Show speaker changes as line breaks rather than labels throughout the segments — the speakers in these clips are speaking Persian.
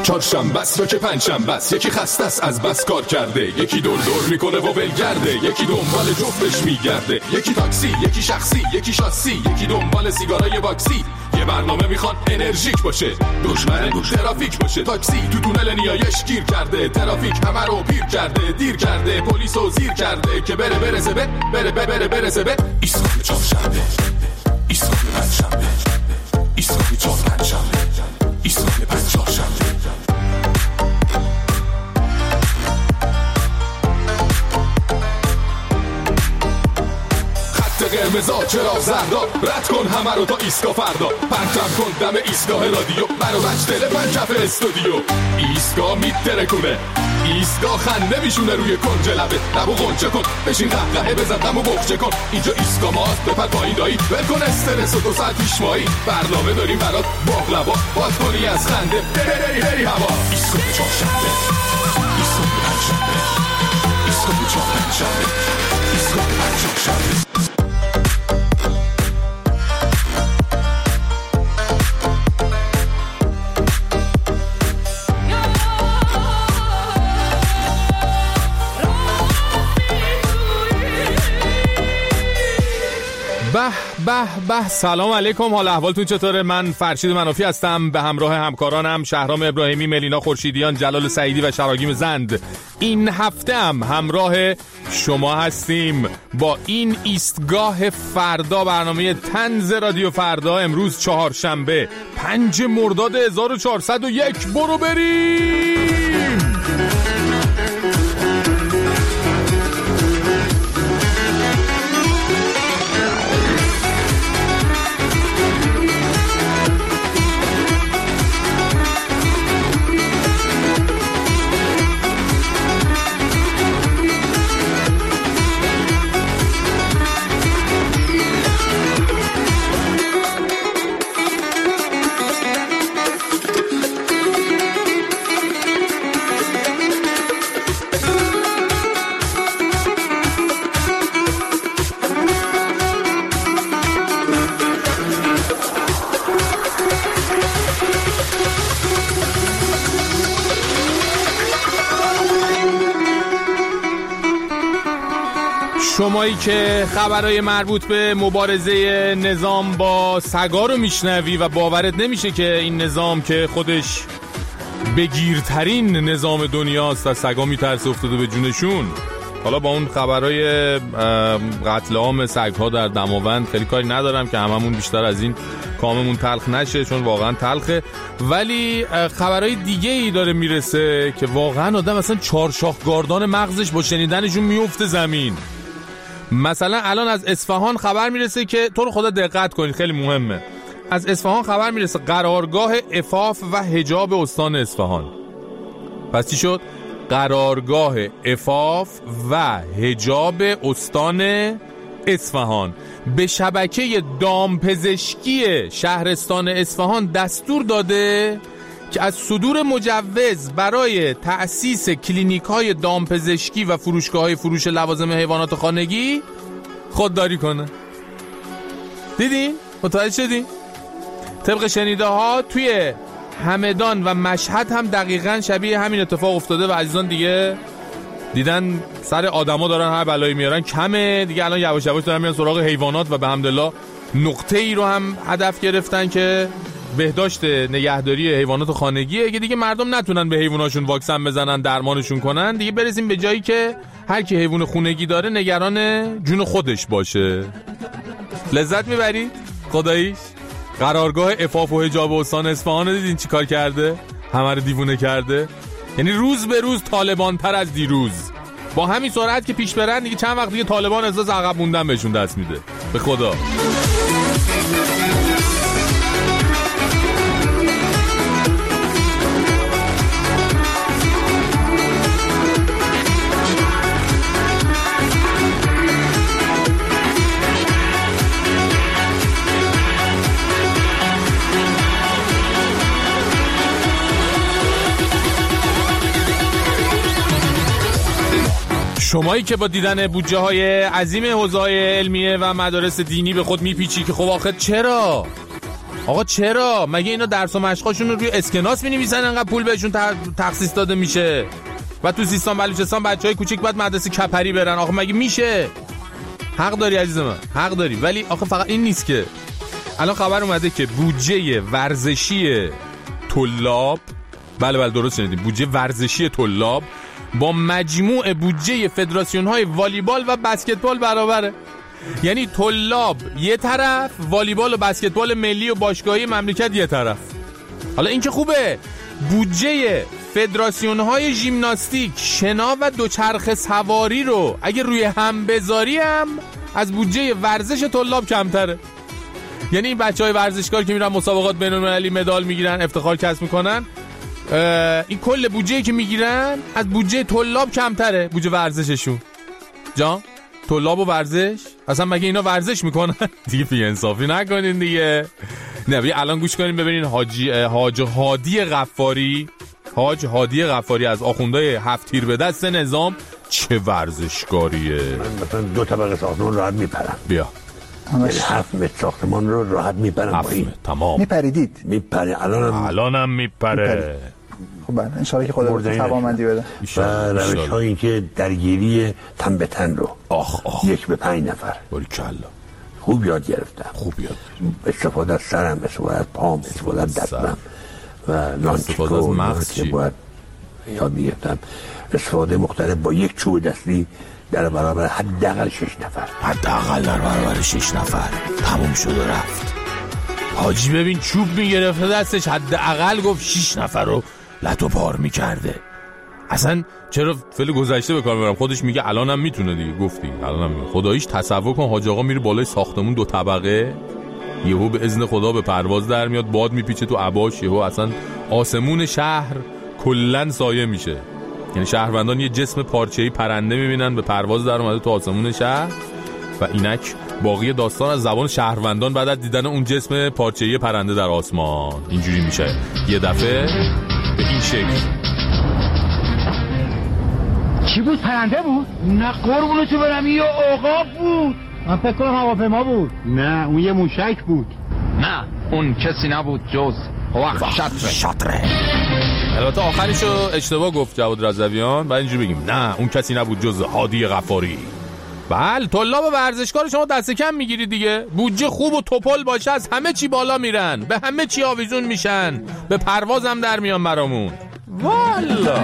چهارشنبه است و که پنجشنبه است، یکی خسته است از بس کار کرده، یکی دور دور میکنه و ولگرده، یکی دنبال جفتش میگرده، یکی تاکسی، یکی شخصی، یکی شاسی، یکی دنبال سیگارای واکسی. یه برنامه میخوان انرژیک باشه، دشمن ترافیک باشه. تاکسی تو تونل نیایش گیر کرده، ترافیک همه رو پیر کرده، دیر کرده، پلیسو زیر کرده که برسه به ایستگاه چهارشنبه، ایستگاه پنجشنبه، ایستگاه چهارشنبه، ایستگاه پنجشنبه. قرمزا چراغ زردا، رد کن همه رو تا ایستگاه فردا، پرچم کن دم ایستگاه رادیو، برو بچ دل پنجف استودیو. ایستگاه میترکونه، ایستگاه خنده میشونه روی کنج لبه، لبو غنچه کن، بشین قهقهه بزن غمو بخچه کن. اینجا ایستگاه ماست، بپر پایین دایی، ول کن استرس و 2 ساعت پیش مایی. برنامه داریم برات باقلوا، باز کنی از خنده بری هوا. ایستگاه چهارشنبه، ایستگاه پنجشنبه، ایستگاه چهارشنبه، ایستگاه پنجشنبه.
به سلام علیکم، حال احوالتون چطوره؟ من فرشید منافی هستم، به همراه همکارانم شهرام ابراهیمی، ملینا خورشیدیان، جلال سعیدی و شراگیم زند. این هفته هم همراه شما هستیم با این ایستگاه فردا، برنامه طنز رادیو فردا. امروز چهارشنبه 5 مرداد 1401. برو بریم. شمایی که خبرهای مربوط به مبارزه نظام با سگا رو میشنوی و باورت نمیشه که این نظام که خودش بگیرترین نظام دنیاست از سگا میترسه افتاده به جونشون. حالا با اون خبرهای قتل عام سگها در دماوند خیلی کاری ندارم که هممون بیشتر از این کاممون تلخ نشه، چون واقعا تلخه، ولی خبرهای دیگه ای داره میرسه که واقعا آدم اصلا چارشاخگاردان مغزش با شنیدنشون میفته زمین. مثلا الان از اصفهان خبر میرسه که تو رو خدا دقت کنید، خیلی مهمه. از اصفهان خبر میرسه قرارگاه عفاف و حجاب استان اصفهان. پس چی شد؟ قرارگاه عفاف و حجاب استان اصفهان به شبکه دامپزشکی شهرستان اصفهان دستور داده که از صدور مجوز برای تأسیس کلینیک‌های دامپزشکی و فروشگاه‌های فروش لوازم حیوانات خانگی خودداری کنه. دیدین؟ متوجه شدین؟ طبق شنیده ها توی همدان و مشهد هم دقیقاً شبیه همین اتفاق افتاده و عزیزان دیگه دیدن سر آدما دارن هر بلایی میارن، کمه دیگه. الان یواش یواش دارن میان سراغ حیوانات و به حمدالله نقطه ای رو هم هدف گرفتن که بهداشت نگهداری حیوانات خانگیه که دیگه مردم نتونن به حیواناشون واکسن بزنن، درمانشون کنن. دیگه برسیم به جایی که هر کی حیوان خونگی داره نگران جون خودش باشه. لذت میبرید؟ خداییش قرارگاه عفاف و حجاب استان اصفهان دیدین چی کار کرده؟ همه رو دیوونه کرده. یعنی روز به روز طالبان تر از دیروز. با همین سرعت که پیش برن دیگه چند وقت دیگه طالبان احساس عقب موندن بهشون دست میده. به خدا. شمایی که با دیدن بودجه های عظیم حوزه‌های علمیه و مدارس دینی به خود میپیچی که خب آخه چرا؟ آقا چرا؟ مگه اینا درس و مشقاشون رو روی اسکناس می‌نویسن انقدر پول بهشون تخصیص داده میشه؟ و تو سیستان بلوچستان بچهای کوچیک باید مدرسه کپری برن. آخه مگه میشه؟ حق داری عزیز من، حق داری. ولی آخه فقط این نیست که الان خبر اومده که بودجه ورزشی طلاب، بله درست شنیدید، بودجه ورزشی طلاب با مجموع بودجه فدراسیون‌های والیبال و بسکتبال برابره. یعنی طلاب یه طرف، والیبال و بسکتبال ملی و باشگاهی مملکت یه طرف. حالا این که خوبه، بودجه فدراسیون‌های ژیمناستیک، شنا و دوچرخه سواری رو اگه روی هم بذاری هم از بودجه ورزش طلاب کمتره. یعنی این بچهای ورزشکار که میرن مسابقات بین‌المللی مدال میگیرن، افتخار کسب میکنن، این کل بودجه‌ای که میگیرن از بودجه طلاب کمتره، بودجه ورزششون. جان طلاب و ورزش اصلا مگه اینا ورزش میکنن؟ دیگه بی انصافی نکنین دیگه. نه بیا الان گوش کنین ببینین حاج هادی غفاری از آخوندهای 7 تیر به دست نظام چه ورزشکاریه.
من مثلا 2 طبقه ساختمان راحت میپرم.
بیا
7 متر ساختمان رو راحت میپرم. با این
تمام
میپریدید؟
میپره.
الانم میپره.
خب بله انشالله که خدا بهتون توانمندی بده.
و روش هایی که درگیری تن به تن رو 1 به 5 نفر
باریکلا
خوب یاد گرفتم. استفاده از سرم، استفاده از پام، استفاده از دستم و
استفاده از مغز
که باید یاد میگرفتم. استفاده مختلف با یک چوب دستی در برابر حداقل 6 نفر.
حداقل در برابر 6 نفر تموم شد و رفت. حاجی ببین چوب میگرفته دستش، حداقل گفت 6 نفر رو لتو پار میکرده. اصلا چرا فعل گذشته به کار میبرم؟ خودش میگه الانم میتونه دیگه. گفتی الانم میتونه. خداییش تصور کن حاج آقا میره بالای ساختمون 2 طبقه، یهو به اذن خدا به پرواز در میاد، باد میپیچه تو عباش، یهو اصلا آسمون شهر کلن سایه میشه. یعنی شهروندان یه جسم پارچه‌ای پرنده میبینن به پرواز در اومده تو آسمون شهر و اینک باقی داستان از زبان شهروندان بعد از دیدن اون جسم پارچه‌ای پرنده در آسمان اینجوری میشه یه دفعه به این شکل.
چی بود؟ پرنده بود؟ نه قربونتو برم، یه عقاب بود. من فکر کنم هواپیما بود.
نه اون یه موشک بود.
نه اون کسی نبود جز شطره.
البته آخرشو اشتباه گفت جواد رضویان، بعد اینجوری بگیم نه اون کسی نبود جز هادی غفاری. بله طلاب و ورزشکار شما دست کم میگیرید دیگه. بودجه خوب و توپل باشه از همه چی بالا میرن، به همه چی آویزون میشن، به پرواز هم در میان برامون. والا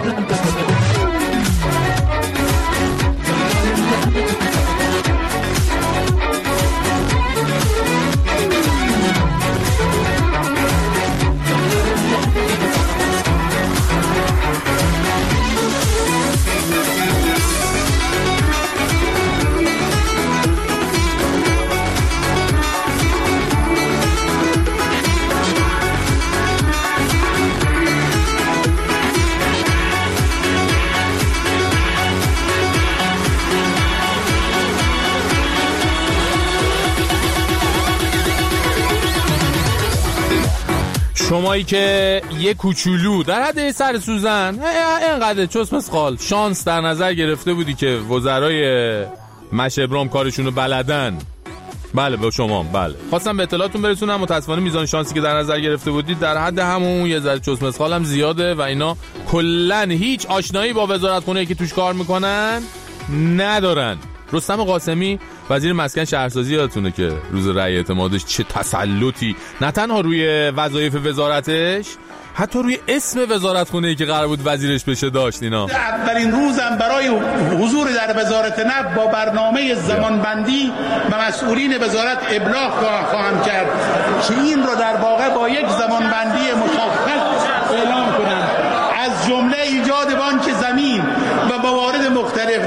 شمایی که یه کوچولو در حد سر سوزن اینقدر چوس مسخال شانس در نظر گرفته بودی که وزرای مشه ابرام کارشونو بلدن، بله به شما بله خواستم به اطلاعاتون برسونم. متاسفانه میزان شانسی که در نظر گرفته بودید در حد همون یه ذره چوس مسخال هم زیاده و اینا کلن هیچ آشنایی با وزارت خونه که توش کار میکنن ندارن. رستم قاسمی وزیر مسکن شهرسازی یادتونه که روز رأی اعتمادش چه تسلطی نه تنها روی وظایف وزارتش، حتی روی اسم وزارت خونه‌ای که قرار بود وزیرش بشه داشت. اینا
اولین روزم برای حضور در وزارت نفت با برنامه زمانبندی به مسئولین وزارت ابلاغ خواهم کرد که این رو در واقع با یک زمانبندی مشخص اعلام کنم، از جمله ایجاد بانک زمین و موارد مختلف.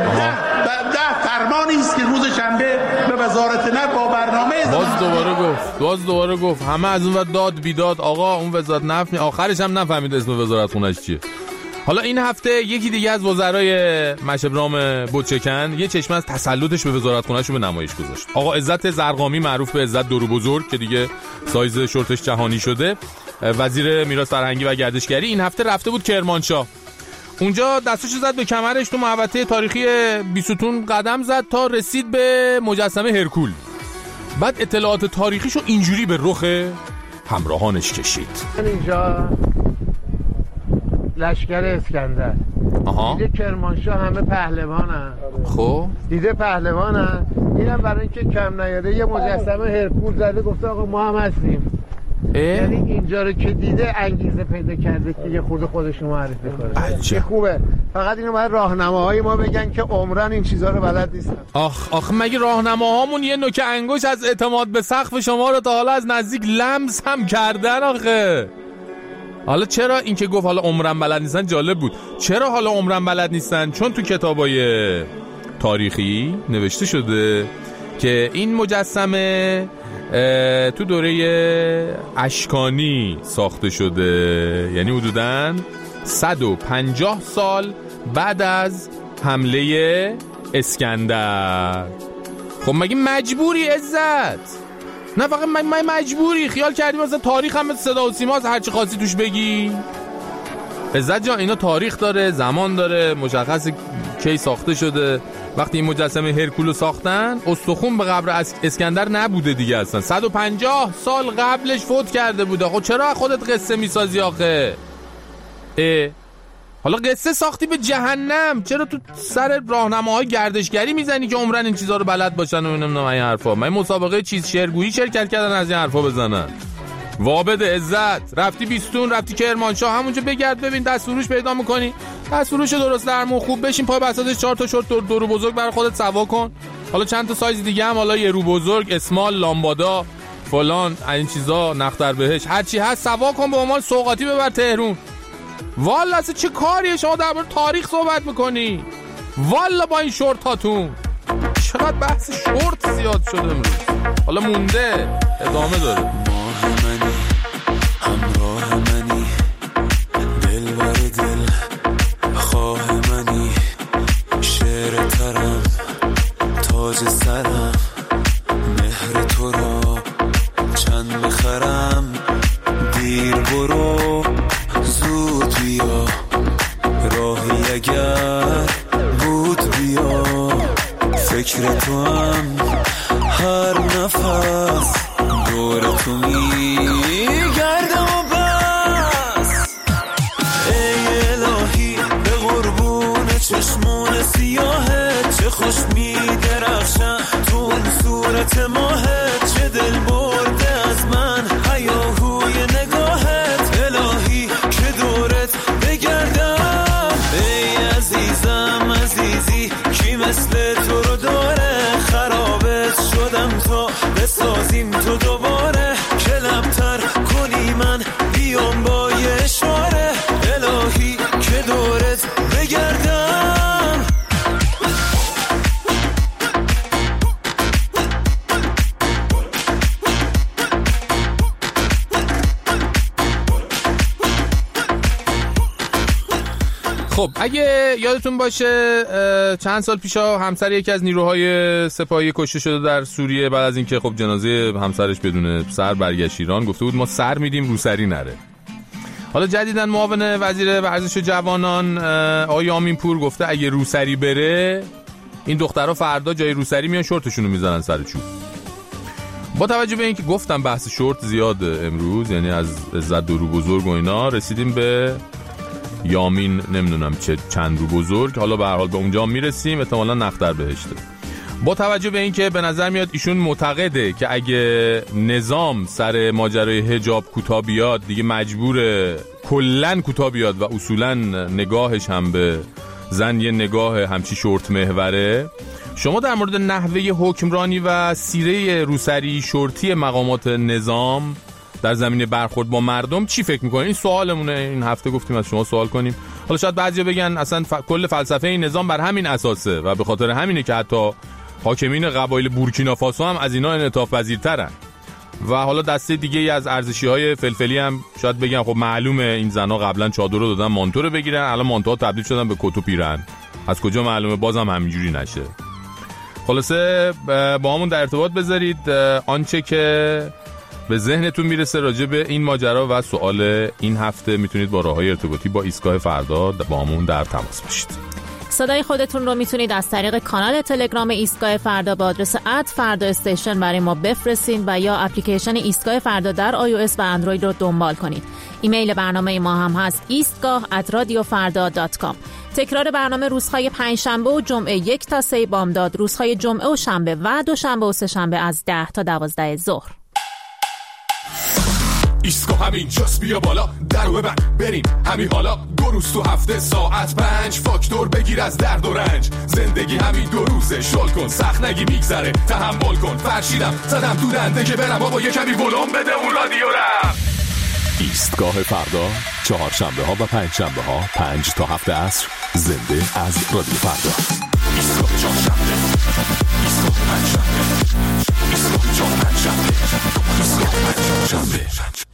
ده فرمانی است که روز شنبه به وزارت نفت با برنامه
باز دوباره گفت همه از اون داد بیداد. آقا اون وزارت نفت آخرش هم نفهمید اسم وزارت خونش چیه. حالا این هفته یکی دیگه از وزرای مشبرام بوچکن یه چشمه از تسلطش به وزارت خونه‌شو به نمایش گذاشت. آقا عزت زرقامی معروف به عزت دورو بزرگ که دیگه سایز شورتش جهانی شده، وزیر میراث فرهنگی و گردشگری، این هفته رفته بود کرمانشاه. اونجا دستشو زد به کمرش، تو محوطه تاریخی بیستون قدم زد تا رسید به مجسمه هرکول. بعد اطلاعات تاریخیشو اینجوری به رخ همراهانش کشید.
اینجا لشکر اسکندر دیده کرمانشاه همه پهلوانن.
خب
دیده پهلوانن، اینم برای اینکه کم نیاره یه مجسمه هرکول زده گفته آقا ما هم هستیم. یعنی اینجا رو که دیده انگیزه پیدا کرده که یه خودشون معرفی کنه. چه خوبه. فقط اینو باید راهنماهای ما بگن که عمرن این چیزا رو بلد نیستن.
آخ مگه راهنماهامون یه نوک انگوش از اعتماد به سقف شما رو تا حالا از نزدیک لمس هم کردن آخه؟ حالا چرا این که گفت حالا عمرن بلد نیستن جالب بود. چرا حالا عمرن بلد نیستن؟ چون تو کتابای تاریخی نوشته شده که این مجسمه تو دوره اشکانی ساخته شده، یعنی حدوداً 150 سال بعد از حمله اسکندر. خب مگه مجبوری عزت؟ نه فقط مجبوری خیال کردی مثلا تاریخ هم صدا و سیما هر چی خاصی توش بگی؟ عزت جان اینا تاریخ داره، زمان داره، مشخص کی ساخته شده. وقتی این مجسمه هرکولو ساختن استخون به قبر اسکندر نبوده دیگه، اصلا 150 سال قبلش فوت کرده بوده. خب چرا خودت قصه میسازی آخه؟ حالا قصه ساختی به جهنم، چرا تو سر راهنماهای گردشگری میزنی که عمرن این چیزا رو بلد باشن و نمیدونم این حرفا؟ من مسابقه چیز شعرگویی شرکت کردن از این حرفا بزنن. وابد عزت رفتی بیستون، رفتی کرمانشاه، همونجا بگرد ببین دستفروش پیدا میکنی، دستفروش درست درمون خوب بشین پای بساطش 4 تا شورت دو رو بزرگ برای خودت سوا کن. حالا چند تا سایز دیگه هم، حالا یه رو بزرگ، اسمال، لامبادا، فلان این چیزا، نختر بهش، هر چی هست سوا کن به عنوان سوغاتی ببر تهرون. والا اصلا چه کاریه شما درباره تاریخ صحبت میکنی؟ والا با این شورت هاتون چقدر بحث شورت زیاد شده امروز. حالا مونده ادامه داره.
ماه منی همراه منی دل بر دل خواه منی شعر ترم تاج سرم مهر تو را چند بخرم دیر برو زود بیا راهی اگر بود بیا فکر تو هم هر نفس دور تو میگردم و بس. ای الهی به قربون چشمون سیاهت چه خوش میدرخشن تو اون صورت ماهت، چه دل برده از من هیاهوی نگاهت. الهی که دورت بگردم ای عزیزم عزیزی کی مثل تو رو داره، خرابت شدم تا بسازیم تو دوباره که لبتر کنی من بیام با یه اشاره. الهی که دورت بگردم.
خب اگه یادتون باشه چند سال پیشا همسر یکی از نیروهای سپاهی کشته شده در سوریه بعد از اینکه خب جنازه همسرش بدون سر برگشت ایران، گفته بود ما سر میدیم روسری نره. حالا جدیداً معاون وزیر ورزش و جوانان آقای یامین پور گفته اگه روسری بره این دخترها فردا جای روسری میان شورتشون رو میزنن سر چوب. با توجه به اینکه گفتم بحث شورت زیاد امروز، یعنی از عزت رو بزرگ و اینا، رسیدیم به یامین نمیدونم چه چند رو بزرگ. حالا به هر حال به اونجا میرسیم، احتمالاً نختر بهشته. با توجه به اینکه به نظر میاد ایشون معتقده که اگه نظام سر ماجرای حجاب کوتاه بیاد دیگه مجبوره کلاً کوتاه بیاد و اصولاً نگاهش هم به زن یه نگاه همچی شورت محوره. شما در مورد نحوه حکمرانی و سیره روسری شورتی مقامات نظام در زمینه برخورد با مردم چی فکر میکنین؟ این سوالمونه، این هفته گفتیم از شما سوال کنیم. حالا شاید بعضیا بگن اصلا کل فلسفه این نظام بر همین اساسه و به خاطر همینه که حتی حاکمین قبایل بورکینافاسو هم از اینا انعطاف پذیرترن و حالا دسته دیگه ای از ارزشی‌های فلفلی هم شاید بگن خب معلومه این زنا قبلا چادر رو دادن مانتو رو بگیرن، الان مانتوها تبدیل شدن به کت و پیرهن، از کجا معلومه بازم همینجوری نشه. خلاصه با همون در ارتباط بذارید آنچه که به ذهنتون میرسه راجع به این ماجرا و سوال این هفته میتونید با راههای ارتباطی با ایستگاه فردا با همون در تماس باشید.
صدای خودتون رو میتونید از طریق کانال تلگرام ایستگاه فردا با آدرس @فردا استیشن برای ما بفرستین و یا اپلیکیشن ایستگاه فردا در iOS و اندروید رو دنبال کنید. ایمیل برنامه ما هم هست eastgah@radiofarda.com. تکرار برنامه روزهای پنجشنبه و جمعه 1 تا 3 بامداد، روزهای جمعه و شنبه و دوشنبه و سه‌شنبه از 10 تا 12 ظهر.
ایستگاه همین جاست، بیا بالا درو ببند بریم همین حالا. 2 روز تو هفته ساعت 5 فاکتور بگیر از درد و رنج. زندگی همین 2 روزه، شل کن سخت نگی میگذره، تحمل کن. فرشیدم زدم دورنده که برم بابا یه کمی ولوم بده اون رادیو رم. ایستگاه فردا چهارشنبه ها و پنجشنبه ها 5 تا 7 عصر زنده از رادیو فردا. ایستگاه چهارشنبه، ایستگاه پنجشنبه، ایستگاه چهارشنبه، ایستگاه پنجشنبه.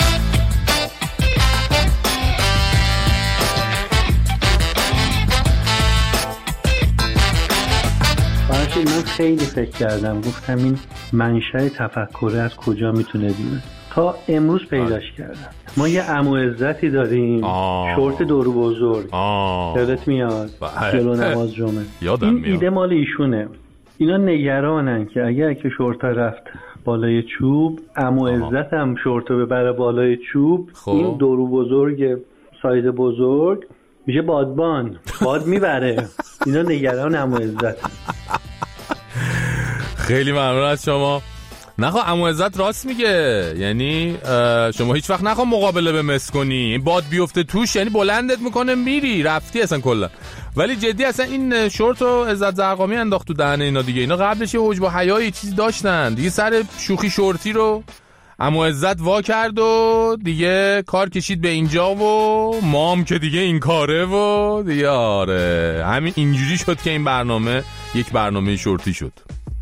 من خیلی فکر کردم، گفتم این منشأ تفکر از کجا میتونه بیاد. تا امروز پیداش کردم. ما یه عمو عزتی داریم، شورت دورو بزرگ، یادت میاد؟ جلو نماز جمعه. این ایده مال ایشونه. اینا نگرانن که اگر که شورت رفت بالای چوب، عمو عزت هم شورتو ببره بالای چوب، این دورو بزرگ سایز بزرگ میشه بادبان، باد میبره. اینا نگران عمو عزت.
خیلی ممنون از شما. نخواه عمو عزت راست میگه، یعنی شما هیچ وقت نخواه مقابله به مس کنی، این باد بیفته توش یعنی بلندت میکنه میری رفتی اصلا کلا. ولی جدی اصلا این شورت رو عزت زرقامی انداخت تو دهنه اینا دیگه. اینا قبلش یه حجب و حیایی چیزی داشتن دیگه، سر شوخی شورتی رو عمو عزت وا کرد و دیگه کار کشید به اینجا و مام که دیگه این کاره و دیگه آره همین اینجوری شد که این برنامه یک برنامه شورتی شد.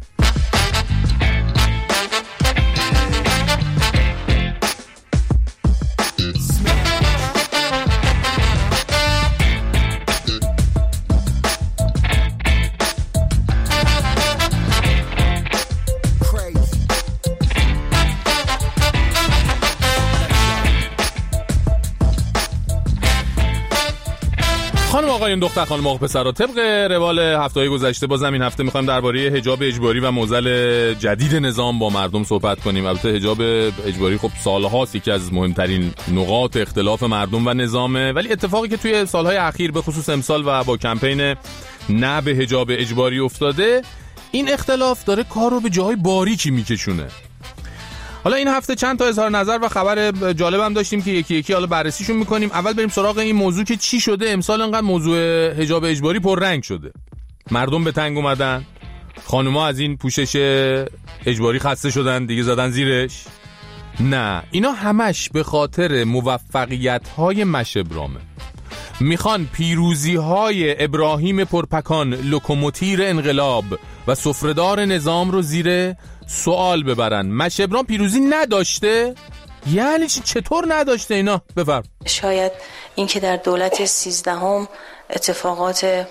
خانم آقایون دختر خانم آقا پسرا، طبق روال هفته‌های گذشته باز این هفته می‌خوایم درباره حجاب اجباری و معضل جدید نظام با مردم صحبت کنیم. البته حجاب اجباری خب سال‌هاست یکی از مهمترین نقاط اختلاف مردم و نظامه، ولی اتفاقی که توی سال‌های اخیر به خصوص امسال و با کمپین نه به حجاب اجباری افتاده، این اختلاف داره کار رو به جای باریکی میکشونه. حالا این هفته چند تا اظهار نظر و خبر جالبم داشتیم که یکی یکی حالا بررسیشون میکنیم. اول بریم سراغ این موضوع که چی شده امسال انقدر موضوع حجاب اجباری پررنگ شده. مردم به تنگ اومدن، خانوما از این پوشش اجباری خسته شدن دیگه زدن زیرش. نه، اینا همش به خاطر موفقیت‌های مشبرامه. میخوان پیروزی‌های ابراهیم پرپکان، لوکوموتیر انقلاب و سفره‌دار نظام رو زیر سوال ببرن. مشبرام پیروزی نداشته؟ یعنی چطور نداشته اینا؟ بفرم.
شاید این که در دولت 13 اتفاقات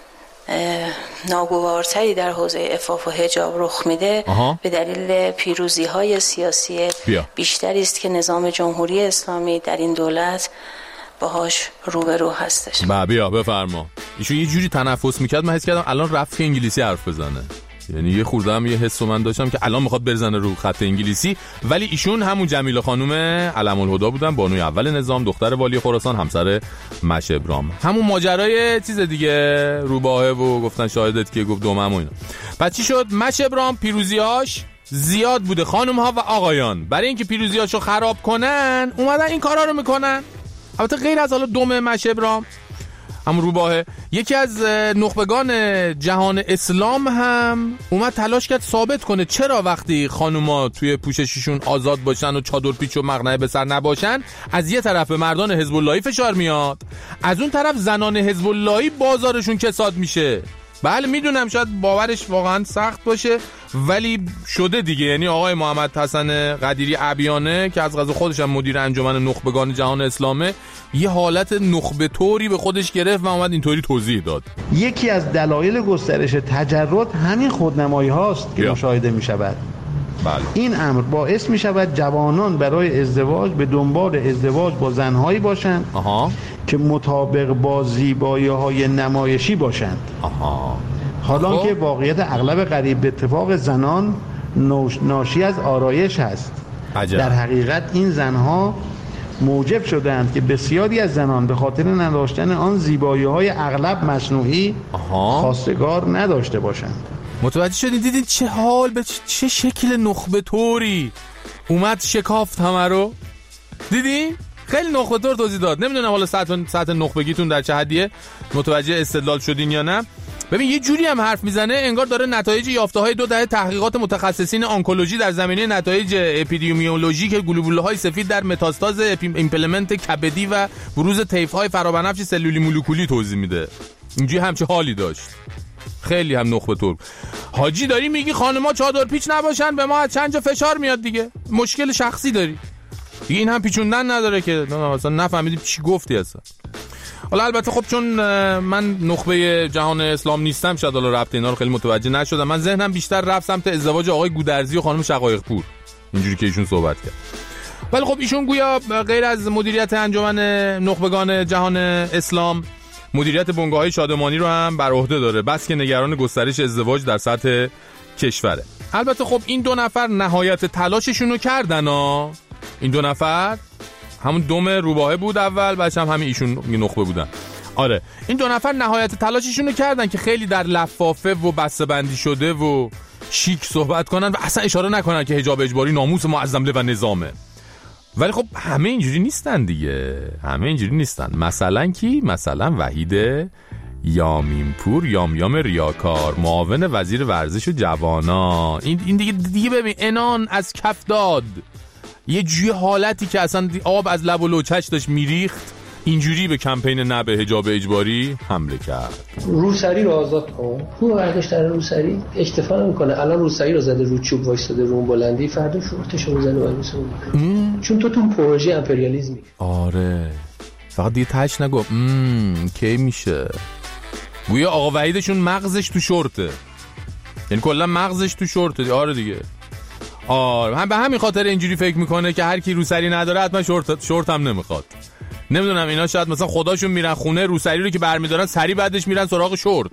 ناگوارتری در حوزه عفاف و حجاب رخ میده به دلیل پیروزی‌های سیاسی بیشتری است که نظام جمهوری اسلامی در این دولت باهاش روبرو هستش.
بیا بفرما. ایشون یه جوری تنفس میکرد من حس کردم الان رفت که انگلیسی حرف بزنه. یعنی یه خورده هم یه حس من داشتم که الان میخواد برزنه رو خط انگلیسی. ولی ایشون همون جمیله خانم علم الهدی بودن، بانوی اول نظام، دختر والی خراسان، همسر مشبرام. همون ماجرای چیز دیگه روباهه و گفتن شاهدت که گفت دومم و اینا. بعد چی شد؟ مشبرام پیروزیاش زیاد بوده خانم ها و آقایان، برای اینکه پیروزیاشو خراب کنن اومدن این کارا رو میکنن. البته غیر از حالا دوم مشبرام، هم روباهه یکی از نخبگان جهان اسلام هم اومد تلاش کرد ثابت کنه چرا وقتی خانوما توی پوشششون آزاد باشن و چادر پیچ و مقنعه به سر نباشن از یه طرف به مردان حزب اللهی فشار میاد، از اون طرف زنان حزب اللهی بازارشون کساد میشه. بله میدونم شاید باورش واقعا سخت باشه ولی شده دیگه. یعنی آقای محمد حسن قدیری عبیانه که از قضا خودش هم مدیر انجمن نخبگان جهان اسلامه یه حالت نخبه طوری به خودش گرفت و اومد اینطوری توضیح داد.
یکی از دلایل گسترش تجرد همین خودنمایی هاست که مشاهده می شود.
بله.
این امر باعث می شود جوانان برای ازدواج به دنبال ازدواج با زنهایی باشند که مطابق با زیبایی‌های نمایشی باشند. حالا که واقعیت اغلب قریب به اتفاق زنان ناشی از آرایش است. در حقیقت این زنها موجب شدند که بسیاری از زنان به خاطر نداشتن آن زیبایی‌های اغلب مصنوعی خواستگار نداشته باشند.
متوجه شدین؟ دیدین چه حال به چه شکل نخبه طوری اومد شکافت همه رو؟ دیدین؟ خیلی نخبه طور توضیح داد. نمیدونم حالا سطح نخبگیتون در چه حدیه، متوجه استدلال شدین یا نه. ببین یه جوری هم حرف میزنه انگار داره نتایج یافته‌های 2 دهه تحقیقات متخصصین آنکولوژی در زمینه نتایج اپیدمیولوژیک گلوبول‌های سفید در متاستاز ایمپلمنت کبدی و بروز طیف‌های فرابنفش سلولی مولکولی توضیح میده. اینجوری همچه حالی داشت. خیلی هم نخبه طور. حاجی داری میگی خانم‌ها چادر پیچ نباشن، به ما از چند جا فشار میاد دیگه. مشکل شخصی داری دیگه. این هم پیچوندن نداره که اصلا نفهمیدیم چی گفتی اصلا. حالا البته خب چون من نخبه جهان اسلام نیستم شاید حالا ربط اینا رو خیلی متوجه نشدم. من ذهنم بیشتر رفت سمت ازدواج آقای گودرزی و خانم شقایق پور، اینجوری که ایشون صحبت کرد. ولی خب ایشون گویا غیر از مدیریت انجمن نخبگان جهان اسلام، مدیریت بنگاه‌های شادمانی رو هم بر عهده داره، بس که نگران گسترش ازدواج در سطح کشوره. البته خب این 2 نفر نهایت تلاششون رو کردن این 2 نفر همون دوم روباهه بود اول، بعدش هم همین ایشون نخبه بودن. آره این 2 نفر نهایت تلاششون رو کردن که خیلی در لفافه و بسته‌بندی شده و شیک صحبت کنن و اصلا اشاره نکنن که حجاب اجباری ناموس معظم و نظامه. ولی خب همه اینجوری نیستن دیگه، همه اینجوری نیستن. مثلا کی؟ مثلا وحید یامینپور، یام ریاکار، معاون وزیر ورزش و جوانا. این دیگه ببین انان از کف داد، یه جوی حالتی که اصلا آب از لب و لوچش داشت میریخت، اینجوری به کمپین نه به حجاب اجباری حمله کرد.
روسری رو آزاد کن. رو برداشت در روسری اکتفا نمیکنه. الان روسری رو زده رو چوب وایساده رو بلندی، فردا شورتش رو میزنه وایسه. چون تو پروژه امپریالیسمی. آره فقط دیگه تاش نگو کی میشه. گویا آقا وحیدشون مغزش تو شورته، یعنی کلا مغزش تو شورته. آره دیگه. آره هم به همین خاطر اینجوری فکر میکنه که هر کی روسری نداره حتما شورت هم نمیخواد. نمیدونم اینا شاید مثلا خداشون میرن خونه روسری رو که برمیدارن سری بعدش میرن سراغ شورت.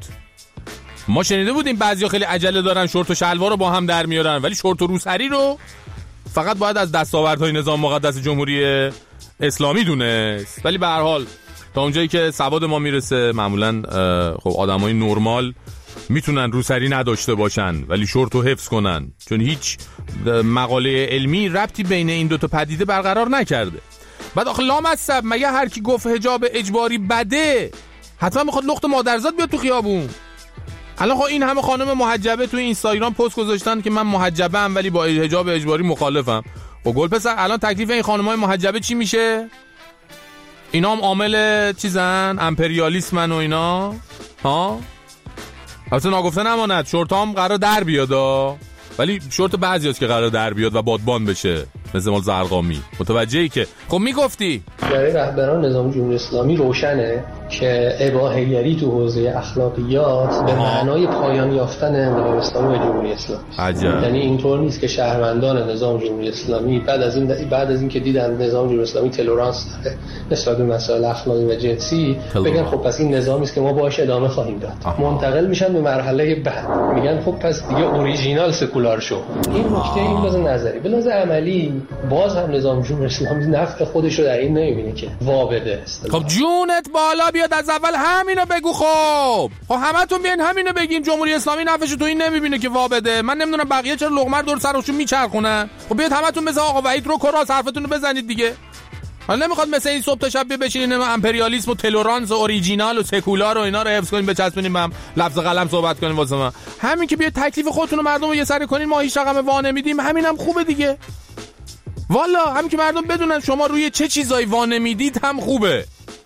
ما شنیده بودیم بعضیا خیلی عجله دارن شورت و شلوار رو با هم در میارن، ولی شورت و روسری رو فقط باید از دستاوردهای نظام مقدس جمهوری اسلامی دونست. ولی به هر حال تا اونجایی که سواد ما میرسه معمولا خب آدمای نرمال میتونن روسری نداشته باشن ولی شورت رو حفظ کنن، چون هیچ مقاله علمی ربطی بین این 2 تا پدیده برقرار نکرده. بعد آخه لامصب مگه هر کی گفت حجاب اجباری بده حتما میخواد لخت مادرزاد بیاد تو خیابون؟ الان خب این همه خانم محجبه تو اینستاگرام پست گذاشتن که من محجبم ولی با حجاب اجباری مخالفم. و گل پسر الان تکلیف این خانم‌های محجبه چی میشه؟ اینا هم عامل چیزن؟ امپریالیسمن و اینا ها؟ البته ناگفته نماند شورت هم قرار در بیاد ولی شورت بعضی هست که قرار در بیاد و بادبان بشه مثل مال زرقامی. متوجهی که خب میگفتی برای رهبران نظام جمهوری اسلامی روشنه که اباحه‌گری تو حوزه اخلاقیات به معنای پایان یافتن نظام اسلامی و جمهوری اسلامی. یعنی اینطور نیست که شهروندان نظام جمهوری اسلامی بعد از این که دیدن نظام جمهوری اسلامی تلرانس داره نسبت به مسائل اخلاقی و جنسی بگن خب پس این نظامی است که ما باهاش ادامه خواهیم داد. منتقل میشن به مرحله بعد، میگن خب پس دیگه اوریجینال سکولار شو. این نکته این لحاظ نظری. به لحاظ عملی باز هم نظام جمهوری اسلامی نفع خودش رو در این نمیبینه که وابده است.
خب جونت بالا بیاد از اول همینو بگو. خب همتون بیاین همینو بگین. جمهوری اسلامی نفعش تو این نمیبینه که وابده. من نمیدونم بقیه چرا لقمه دور سرشون میچرخونن. خب بیاید همتون مثل آقا وحید رو کراس حرفتون رو بزنید دیگه. حالا نمیخواد مثل این صبح تا شب بشینین امپریالیسم و تلرانس و اوریجینال و سکولار و اینا رو حفظ کنین بچسبونین هم لفظ قلم صحبت کنین واسه من. همین که بیاید تکلیف خودتون و مردم رو یه سره کنین، ما هیچ رقم وا نمیدیم، همینم خوبه دیگه. والا همین که مردم بدونن شما روی چه چیزایی وا نمیدید هم خوبه.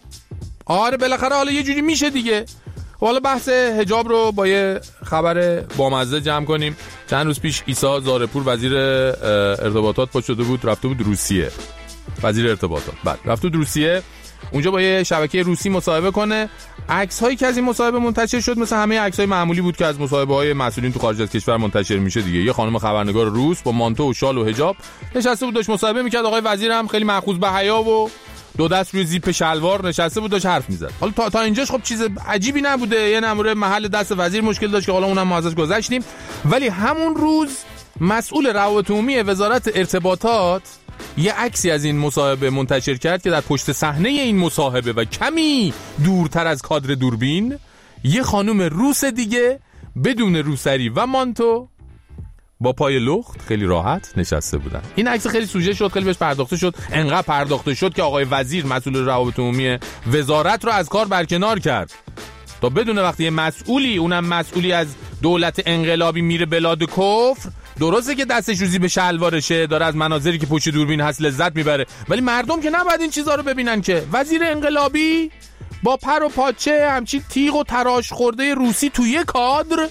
آره بالاخره حالا یه جوری میشه دیگه. حالا بحث حجاب رو با یه خبر بامزه جمع کنیم. چند روز پیش عیسی زارپور وزیر ارتباطات پا شده بود، رفته بود روسیه. وزیر ارتباطات بعد رفته بود روسیه، اونجا با یه شبکه روسی مصاحبه کنه. عکس‌هایی که از این مصاحبه منتشر شد مثل همه عکس‌های معمولی بود که از مصاحبه‌های مسئولین تو خارج از کشور منتشر میشه دیگه. یه خانم خبرنگار روس با مانتو و شال و حجاب نشسته بود داشت مصاحبه میکرد. آقای وزیر هم خیلی مأخوذ به حیا و دو دست روی زیپ شلوار نشسته بود داشت حرف میزد. حالا تا اینجاش خب چیز عجیبی نبوده، یه نمره محل دست وزیر مشکل داشت که حالا اونم ما ازش گذشتیم. ولی همون روز مسئول روابط عمومی وزارت ارتباطات یه عکسی از این مصاحبه منتشر کرد که در پشت صحنه این مصاحبه و کمی دورتر از کادر دوربین یه خانم روس دیگه بدون روسری و مانتو با پای لخت خیلی راحت نشسته بودن. این عکس خیلی سوژه شد، خیلی بهش پرداخته شد، انقدر پرداخته شد که آقای وزیر مسئول روابط عمومی وزارت رو از کار برکنار کرد تا بدون وقتی یه مسئولی، اونم مسئولی از دولت انقلابی میره بلاد کفر، درسته که دستش روزی به شلوارشه، داره از مناظری که پشت دوربین هست لذت میبره، ولی مردم که نباید این چیزا رو ببینن که وزیر انقلابی با پر و پاچه همچین تیغ و تراش خورده روسی توی کادر.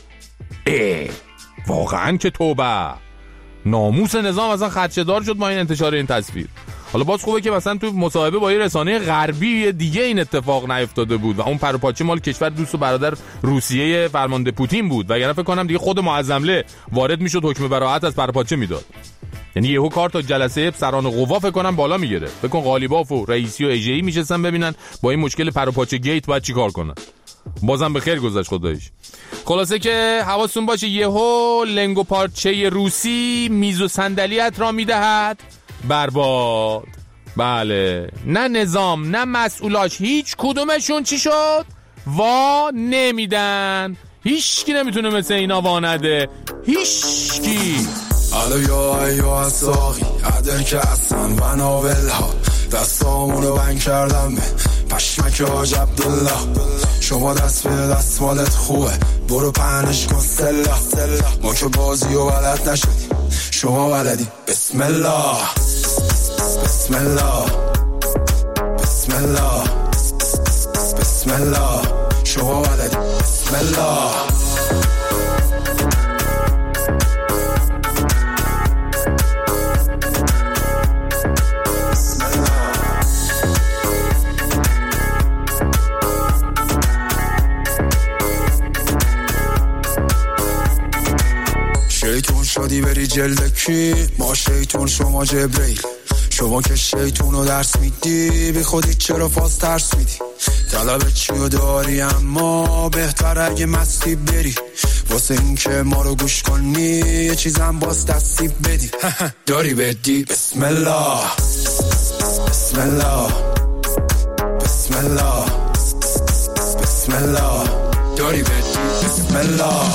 واقعا که توبه، ناموس نظام اصلا خدشه‌دار شد با این انتشار این تصویر. حالا باز خوبه که مثلا تو مصاحبه با یه رسانه غربی دیگه این اتفاق نیفتاده بود و اون پر و پاچه مال کشور دوست و برادر روسیه فرمانده پوتین بود، وگرنه فکر کنم دیگه خود معظمله وارد میشد حکم براءت از پر و پاچه میداد. یعنی یهو کار تا جلسه سران قوا فکر کنم بالا میگیره. فکر کن قالیباف و رئیسی و اژه‌ای میشستن ببینن با این مشکل پر و پاچه گیت باید چیکار کنن. بازم به خیر گذشت خداییش. خلاصه که حواستون باشه یهو لنگ و پارچه روسی میز و صندلیت را میدهد برباد. بله، نه نظام نه مسئولاش هیچ کدومشون چی شد؟ وا نمیدن. هیچکی نمیتونه مثل اینا وا نده، هیچکی.
الو یا اساقی عدل که اصلا و ناول ها دستامونو بند کردم به پشمک حاج عبدالله. شما دست به دست مالت خوبه برو پهنش کن سلا. ما که بازی و بلد نشدیم شما بلدی. بسم الله بسم الله بسم الله بسم الله. شما بلدی. بسم الله. شیطون شدی بری جلد کی؟ ما شیطون شما جبریل. شما که شیطونو درس میدی بی خودی چرا فاز ترس میدی؟ طلب چیو داری اما بهتر اگه مستی بری واسه این که ما رو گوش کنی یه چیزم باز دستی بدی. داری بدی. بسم الله بسم الله بسم الله بسم الله. داری بدی. بسم الله.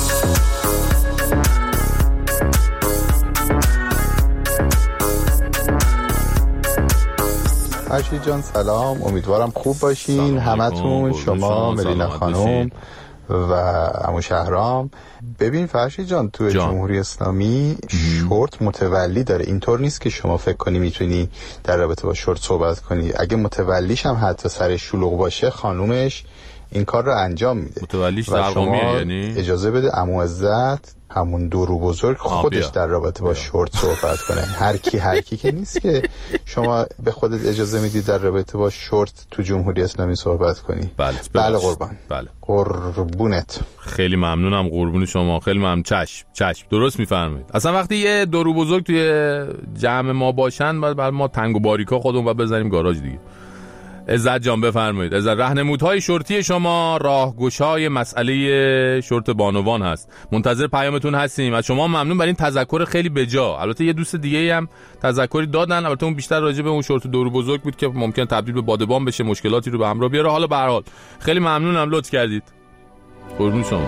فرشید جان سلام، امیدوارم خوب باشین همتون، شما ملینا خانم و عمو شهرام. ببین فرشید جان تو جمهوری اسلامی شورت متولی داره، اینطور نیست که شما فکر کنی میتونی در رابطه با شورت صحبت کنی. اگه متولیش هم حتی سر شلوغ باشه خانومش این کار رو انجام میده.
متولیش
و شما
یعنی
اجازه بده عمو عزت همون دورو بزرگ خودش در رابطه با شورت صحبت کنه. هر کی که نیست که شما به خودت اجازه میدی در رابطه با شورت تو جمهوری اسلامی صحبت کنی.
بله
قربان.
بله
قربونت.
خیلی ممنونم، قربون شما، خیلی ممنون. چشم درست میفرمایید. اصلا وقتی یه دورو بزرگ توی جمع ما باشن بعد ما تنگ و باریکا خودمون بعد بزنیم گاراژ دیگه. عزت جان بفرمایید. عزت، راهنمودهای شورتی شما راهگشای مسئله شورت بانوان هست. منتظر پیامتون هستیم. از شما ممنون برای این تذکر خیلی بجا. البته یه دوست دیگه هم تذکری دادن، البته اون بیشتر راجع به اون شورت دورو بزرگ بود که ممکن تبدیل به بادبان بشه، مشکلاتی رو به همراه بیاره. حالا به هر حال خیلی ممنونم، لطف کردید. قربون شما.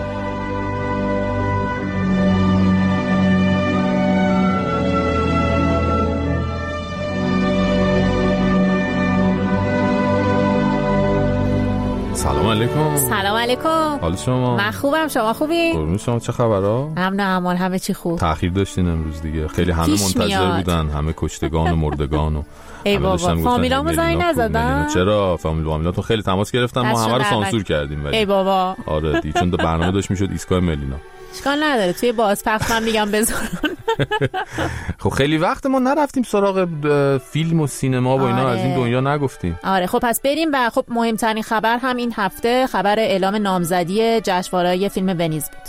سلام علیکم.
سلام علیکم.
حال شما؟
من خوبم، شما خوبی؟
قربون شما، چه خبرها؟
امن و امان، همه چی خوب.
تأخیر داشتین امروز دیگه، خیلی همه منتظر بودن، همه کشتگان و مردگان و
ای بابا فامیلامو زنگ نزدن؟
چرا فامیلاتون خیلی تماس گرفتن، ما همه رو سانسور کردیم. ولی
ای بابا
آره دی، چون برنامه داشت میشد ایستگاه ملینا.
اشکال نداره، توی بازپخش من میگم بذارن.
خب خیلی وقت ما نرفتیم سراغ فیلم و سینما و اینا، از این دنیا نگفتیم.
آره خب پس بریم. و خب مهمترین خبر هم این هفته خبر اعلام نامزدی جشنواره فیلم ونیز بود.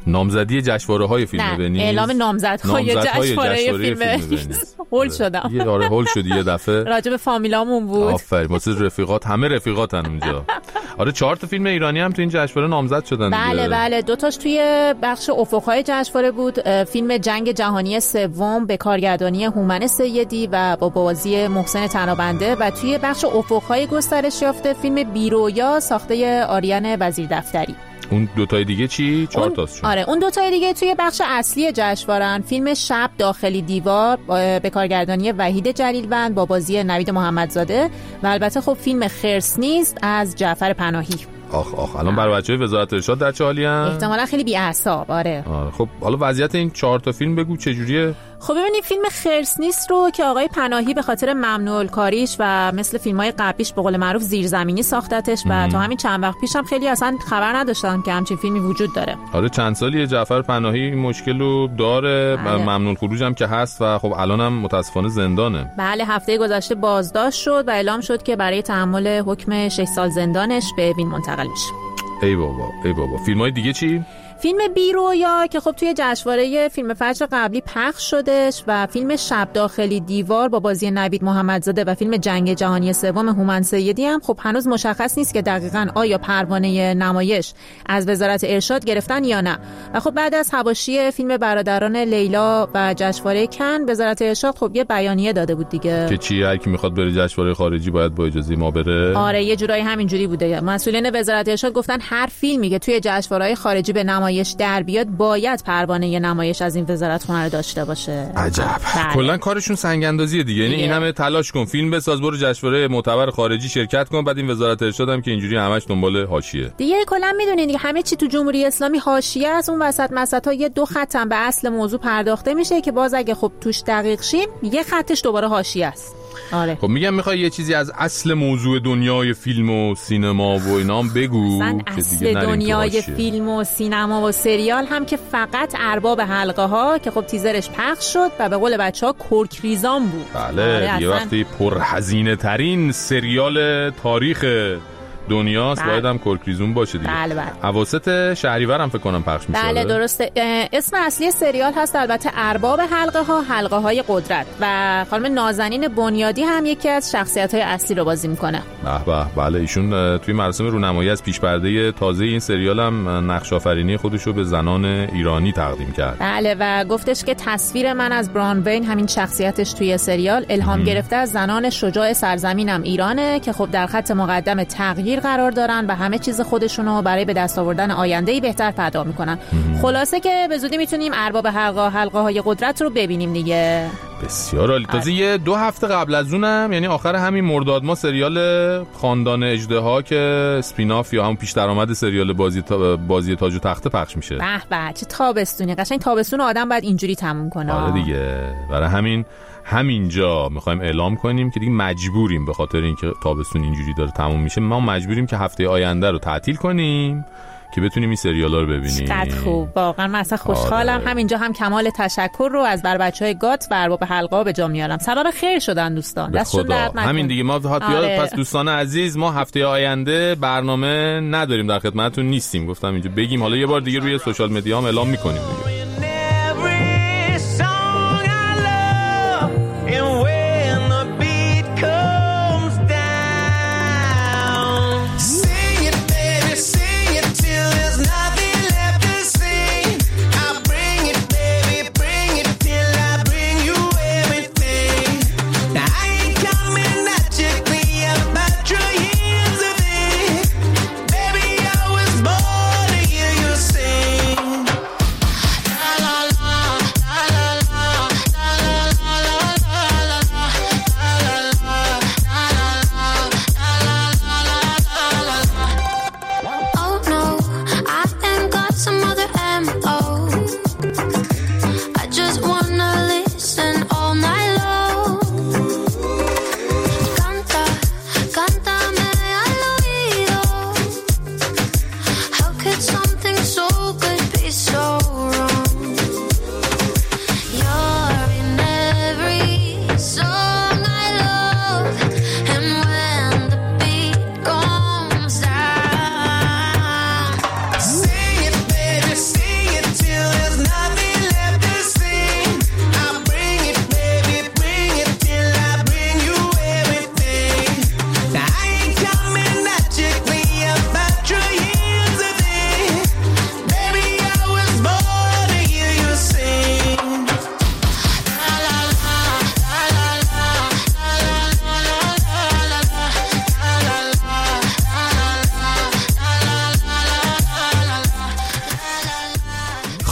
نامزدی جشنواره‌های فیلم ونیز.
اعلام نامزدهای جشنواره فیلم ونیز. هول شدم.
یه آره هول شدی یه دفعه.
راجع به فامیلامون بود.
آفرین. واسه رفیقات، همه رفیقاتن اونجا. آره 4 تا فیلم ایرانی هم تو این جشنواره نامزد شدن دیگه.
بله 2 تاش توی بخش افق‌های جشنواره بود. فیلم جنگ جهانی سوم به کارگردانی هومن سیدی و با بازی محسن تنابنده و توی بخش افق‌های گسترش یافته فیلم بیرویا ساخته آریان وزیردفتری.
اون 2 تای دیگه چی؟ 4 تاست شد.
آره اون 2 تای دیگه توی بخش اصلی جشنواره‌ن. فیلم شب داخلی دیوار به کارگردانی وحید جلیلوند با بازی نوید محمدزاده و البته خب فیلم خرس نیست از جعفر پناهی.
آخ الان برای بچه‌های وزارت ارشاد در چه حالی ان؟
احتمالاً خیلی بی‌اعصاب. آره
خب حالا وضعیت این 4 تا فیلم بگو چجوریه؟
خب ببینید فیلم خرس نیست رو که آقای پناهی به خاطر ممنوع کاریش و مثل فیلم‌های قبلیش به قول معروف زیرزمینی ساختتش و تا همین چند وقت پیش هم خیلی اصلا خبر نداشتن که همچین فیلمی وجود داره.
آره چند سالیه جعفر پناهی این مشکل رو داره و ممنوع خروج هم که هست و خب الانم متاسفانه زندانه.
بله هفته گذشته بازداشت شد و اعلام شد که برای تحمل حکم 6 سال زندانش به اوین منتقل میشه.
ای بابا فیلم‌های دیگه چی؟
فیلم بیرویا که خب توی جشنواره فیلم فجر قبلی پخش شدش و فیلم شب داخلی دیوار با بازی نوید محمدزاده و فیلم جنگ جهانی سوم هومن سیدی هم خب هنوز مشخص نیست که دقیقاً آیا پروانه نمایش از وزارت ارشاد گرفتن یا نه. و خب بعد از حواشی فیلم برادران لیلا و جشنواره کن وزارت ارشاد خب یه بیانیه داده بود دیگه
که چی هر کی میخواد بره جشنواره خارجی باید با اجازه ما بره.
آره یه جورایی همینجوری بوده. مسئولین وزارت ارشاد گفتن هر فیلمی که توی جشنواره‌های خارجی به نمایش در بیاد باید پروانه نمایش از این وزارتخونه رو داشته باشه.
عجب. کلا کارشون سنگ اندازیه دیگه. یعنی این همه تلاش کن فیلم بساز برو جشنواره معتبر خارجی شرکت کن بعد این وزارت ارشاد هم که اینجوری همش دنبال حاشیه.
دیگه کلا میدونین دیگه همه چی تو جمهوری اسلامی حاشیه است. اون وسط‌ها یه 2 خط هم به اصل موضوع پرداخته میشه که باز اگه خب توش دقیق شیم یه خطش دوباره حاشیه است. آره.
خب میگم میخوای یه چیزی از اصل موضوع دنیای فیلم و سینما و اینا هم بگو
که اصل دنیای فیلم و سینما و سریال هم که فقط ارباب حلقه ها که خب تیزرش پخش شد و به قول بچه‌ها کرکریزان بود.
بله یه وقتی پرهزینه ترین سریال تاریخ دنیاست باید هم کرکریزون باشه دیگه.
بله.
اواسط شهریور هم فکر کنم پخش میشه.
بله درسته. اسم اصلی سریال هست البته ارباب حلقه های قدرت و خانم نازنین بنیادی هم یکی از شخصیت های اصلی رو بازی میکنه.
به بله ایشون توی مراسم رونمایی از پیش پرده تازه این سریال هم نقش آفرینی خودش رو به زنان ایرانی تقدیم کرد.
بله و گفتش که تصویر من از بران وین همین شخصیتش توی سریال الهام گرفته از زنان شجاع سرزمینم ایرانه که خب در خط مقدم تغییر قرار دارن و همه چیز خودشونو برای به دست آوردن آینده‌ای بهتر فدا میکنن. خلاصه که به زودی میتونیم ارباب حلقه های قدرت رو ببینیم دیگه.
بسیار عالی. تازه یه 2 هفته قبل از اونم یعنی آخر همین مرداد ما سریال خاندان اژدها که اسپیناف یا همون پیش درآمد سریال بازی تاج و تخته پخش میشه.
به چه تابستونی قشنگ. تابستون آدم باید اینجوری تموم کنه.
آره دیگه. برای همینجا میخوایم اعلام کنیم که دیگه مجبوریم به خاطر اینکه تابستون اینجوری داره تموم میشه ما مجبوریم که هفته آینده رو تعطیل کنیم که بتونیم این سریالا رو ببینیم.
چقدر خوب. واقعا من اصلا خوشحالم. همینجا هم کمال تشکر رو از بر بچهای گات و ارباب حلقه به جا میارم. سبب خیر شدن دوستان. دستشون درد نکنه.
همین دیگه ما پس دوستان عزیز ما هفته آینده برنامه نداریم در خدمتتون نیستیم. گفتم اینجا بگیم حالا یه بار دیگه روی سوشال مدیا هم اعلام میکنیم دیگه.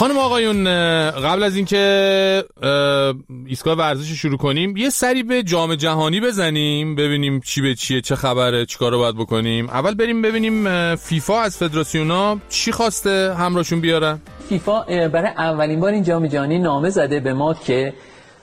خانم آقایون، قبل از اینکه ایستگاه ورزش شروع کنیم یه سری به جام جهانی بزنیم ببینیم چی به چیه، چه خبره، چیکارو باید بکنیم. اول بریم ببینیم فیفا از فدراسیونا چی خواسته همراهشون بیارن.
فیفا برای اولین بار این جام جهانی نامه زده به ما که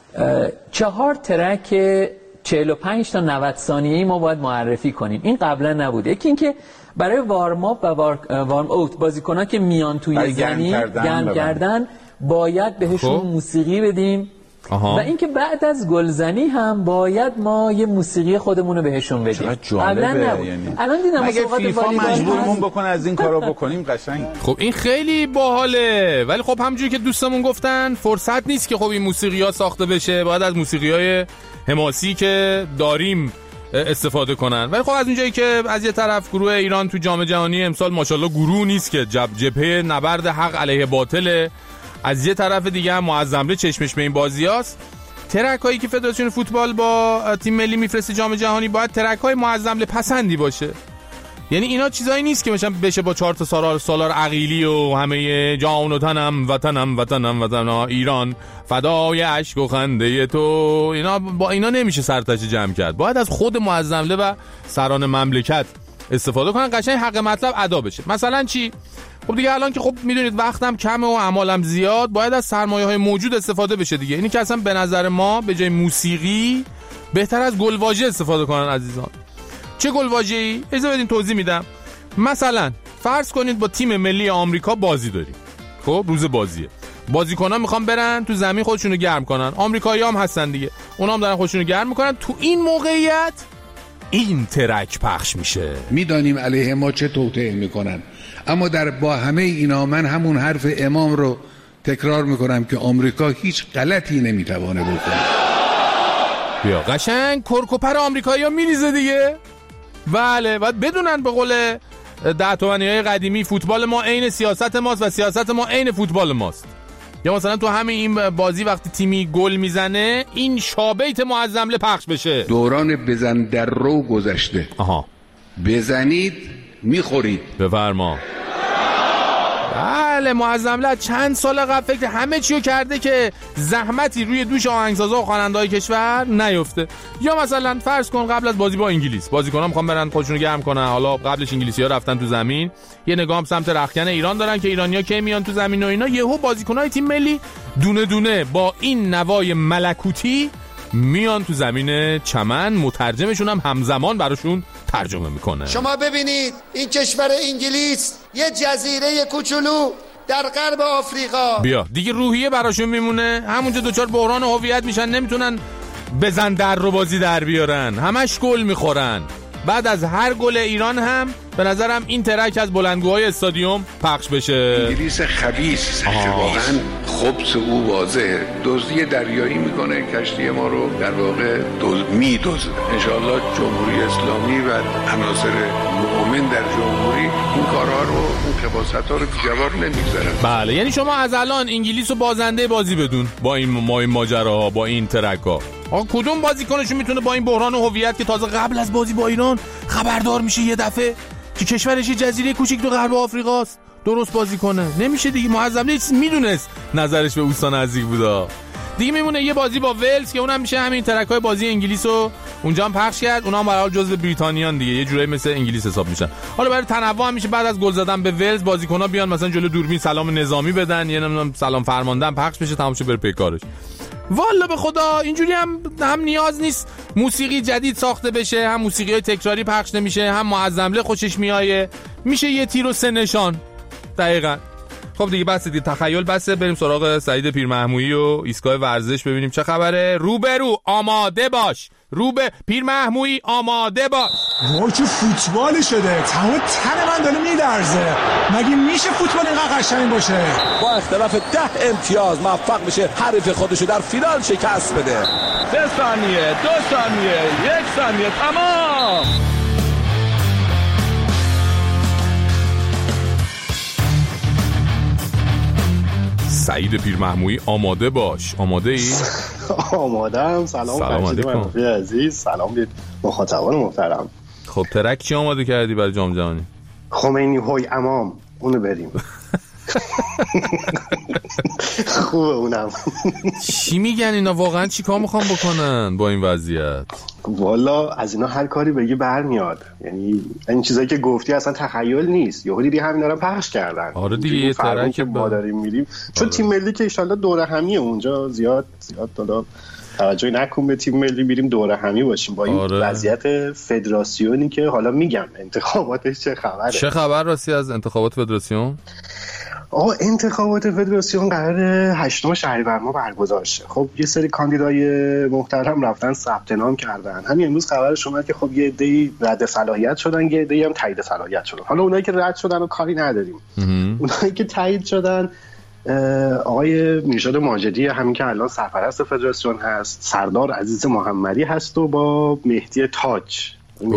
4 ترک 45 تا 90 ثانیه‌ای ما باید معرفی کنیم. این قبلا نبوده. یکی اینکه برای وارم آپ و وارم اوت بازیکن‌ها که میان توی زمین گرم کردن باید بهشون موسیقی بدیم. و اینکه بعد از گلزنی هم باید ما یه موسیقی خودمون رو بهشون بدیم.
جالبه یعنی.
الان دیدم
اگه فیفا مجبورمون بکنه از این کارا بکنیم قشنگ.
خب این خیلی باحاله، ولی خب همونجوری که دوستمون گفتن فرصت نیست که خب این موسیقی‌ها ساخته بشه، باید از موسیقی‌های حماسی که داریم استفاده کنن. ولی خب از اونجایی که از یه طرف گروه ایران تو جام جهانی امسال ماشاءالله گروه نیست که جبهه نبرد حق علیه باطله، از یه طرف دیگه هم معظمله چشمش به این بازیاست. ترکایی که فدراسیون فوتبال با تیم ملی میفرسته جام جهانی باید ترکای معظمله پسندی باشه. یعنی اینا چیزایی نیست که مثلا بشه با 4 تا سالار عقیلی و همه جان و تنم وطنم ایران فدای اشک و خنده تو، اینا با اینا نمیشه سرتش جمع کرد. باید از خود معظمله و سران مملکت استفاده کنن، قشنگ حق مطلب ادا بشه. مثلا چی؟ خب دیگه الان که خب میدونید وقتم کمه و اعمالم زیاد، باید از سرمایه‌های موجود استفاده بشه دیگه. اینی که اصلا به نظر ما به جای موسیقی بهتر از گلواژه استفاده کنن عزیزان. چه گلواژه‌ای؟ اجازه بدین توضیح میدم. مثلا فرض کنید با تیم ملی آمریکا بازی داریم. خب روز بازیه. بازیکن‌ها میخوان برن تو زمین خودشونو گرم کنن. آمریکایی‌ها هم هستن دیگه. اونا هم دارن خودشونو گرم میکنن. تو این موقعیت این ترک پخش میشه.
میدانیم علیه ما چه توطئه میکنن، اما با همه اینا من همون حرف امام رو تکرار میکنم که آمریکا هیچ غلطی نمیتوانه بکنه.
بیا قشنگ کرکوپر آمریکایی‌ها میریزه دیگه. بله، باید بدونن به قول 10 تومنی‌های قدیمی فوتبال ما عین سیاست ماست و سیاست ما عین فوتبال ماست. یا مثلا تو همه این بازی وقتی تیمی گل میزنه این شابیت معظمله پخش بشه.
دوران بزن در رو گذشته. بزنید میخورید.
بفرما. بله، معظمله چند سال قبل فکر همه چیو کرده که زحمتی روی دوش آهنگسازا و خواننده‌های کشور نیفته. یا مثلا فرض کن قبل از بازی با انگلیس بازیکن‌ها میخوان برن خودشونو گرم کنن، حالا قبلش انگلیسی‌ها رفتن تو زمین، یه نگاه هم سمت رختکن ایران دارن که ایرانی‌ها کی میان تو زمین و اینا، یهو بازیکن‌های تیم ملی دونه دونه با این نوای ملکوتی میان تو زمین چمن، مترجمشون هم همزمان براشون ترجمه میکنه.
شما ببینید این کشور انگلیس یه جزیره کوچولو در غرب آفریقا،
بیا دیگه روحیه براشون میمونه، همونجا دوچار بحران هویت میشن، نمیتونن بزن در رو بازی در بیارن، همش گل میخورن. بعد از هر گل ایران هم به نظرم این ترک از بلندگوهای استادیوم پخش بشه.
انگلیس خبیث که واقعا خبث او واضحه، دزدی دریایی میکنه، کشتی ما رو در واقع میدزده. انشاءالله جمهوری اسلامی و عناصر مؤمن در جمهوری این کارها رو، اون خباثت‌ها رو جواب نمیگذارن.
بله، یعنی شما از الان انگلیس رو بازنده بازی بدون با این ماجراها، با این ترک‌ها. کدوم بازیکنشون میتونه با این بحران هویت که تازه قبل از بازی با ایران خبردار میشه یه دفعه که کشورش یه جزیره کوچیک تو غرب آفریقاست درست بازی کنه؟ نمیشه دیگه. معظمله میدونست نظرش به اوستا نزدیک بودا دیگه. میمونه یه بازی با ولز که اونم میشه همین ترک‌های بازی انگلیس رو اونجا هم پخش کرد. اونا هم به هر حال جزو بریتانیان دیگه، یه جورایی مثل انگلیس حساب میشن. حالا برای تنوع هم میشه بعد از گل زدن به ولز بازیکن‌ها بیان مثلا جلو دوربین سلام نظامی بدن، یا نمیدونم سلام فرماندن پخش بشه، تمام شه بره پی کارش. والا به خدا اینجوری هم نیاز نیست موسیقی جدید ساخته بشه، هم موسیقی تکراری پخش نمیشه، هم معظمله خوشش میایه، میشه یه تیر و 3 نشان. دقیقاً. خب دیگه بس دیگه تخیل بسه، بریم سراغ سعید پیرمحمویی و ایستگاه ورزش ببینیم چه خبره. روبرو آماده باش، پیرمحمویی آماده باش.
وای چه فوتبالی شده، تمام تن من داره میلرزه. مگه میشه فوتبال اینقدر قشنگ باشه؟
با اختلاف 10 امتیاز موفق میشه حریف خودشو در فینال شکست بده.
3 ثانیه، 2 ثانیه، 1 ثانیه، تمام.
سعید پیرمحمویی آماده باش. آماده ای؟
آماده‌ام. سلام علیکم عزیز، سلام به مخاطبان محترم.
خب ترک چی آماده کردی برای جام جهانی؟
خمینی های امام، اونو بریم. خوبه اونم.
چی میگن اینا واقعا؟ چی کار میخوان بکنن با این وضعیت؟
والا از اینا هر کاری بگی برمیاد. یعنی این چیزایی که گفتی اصلا تخیل نیست. یهو دیدی همینا رو پخش کردن.
آره دیگه یه طرح که
ما داریم میریم چون تیم ملی که ان شاءالله دوره همیه اونجا زیاد دادا توجهی نکن به تیم ملی، میریم دوره همی باشیم با این وضعیت فدراسیونی که حالا میگم انتخاباتش چه خبره.
چه خبر راستی از انتخابات فدراسیون؟
انتخابات فدراسیون قراره 8 شهریور ماه برگزار شه. خب یه سری کاندیدای محترم رفتن ثبت نام کردن. همین امروز خبرش اومد که خب یه عده‌ای رد صلاحیت شدن، یه عده‌ای هم تایید صلاحیت شدن. حالا اونایی که رد شدن رو کاری نداریم. اونایی که تایید شدن آقای میرشاد ماجدی، همین که الان سرپرست فدراسیون هست، سردار عزیز محمدی هست و با مهدی تاج.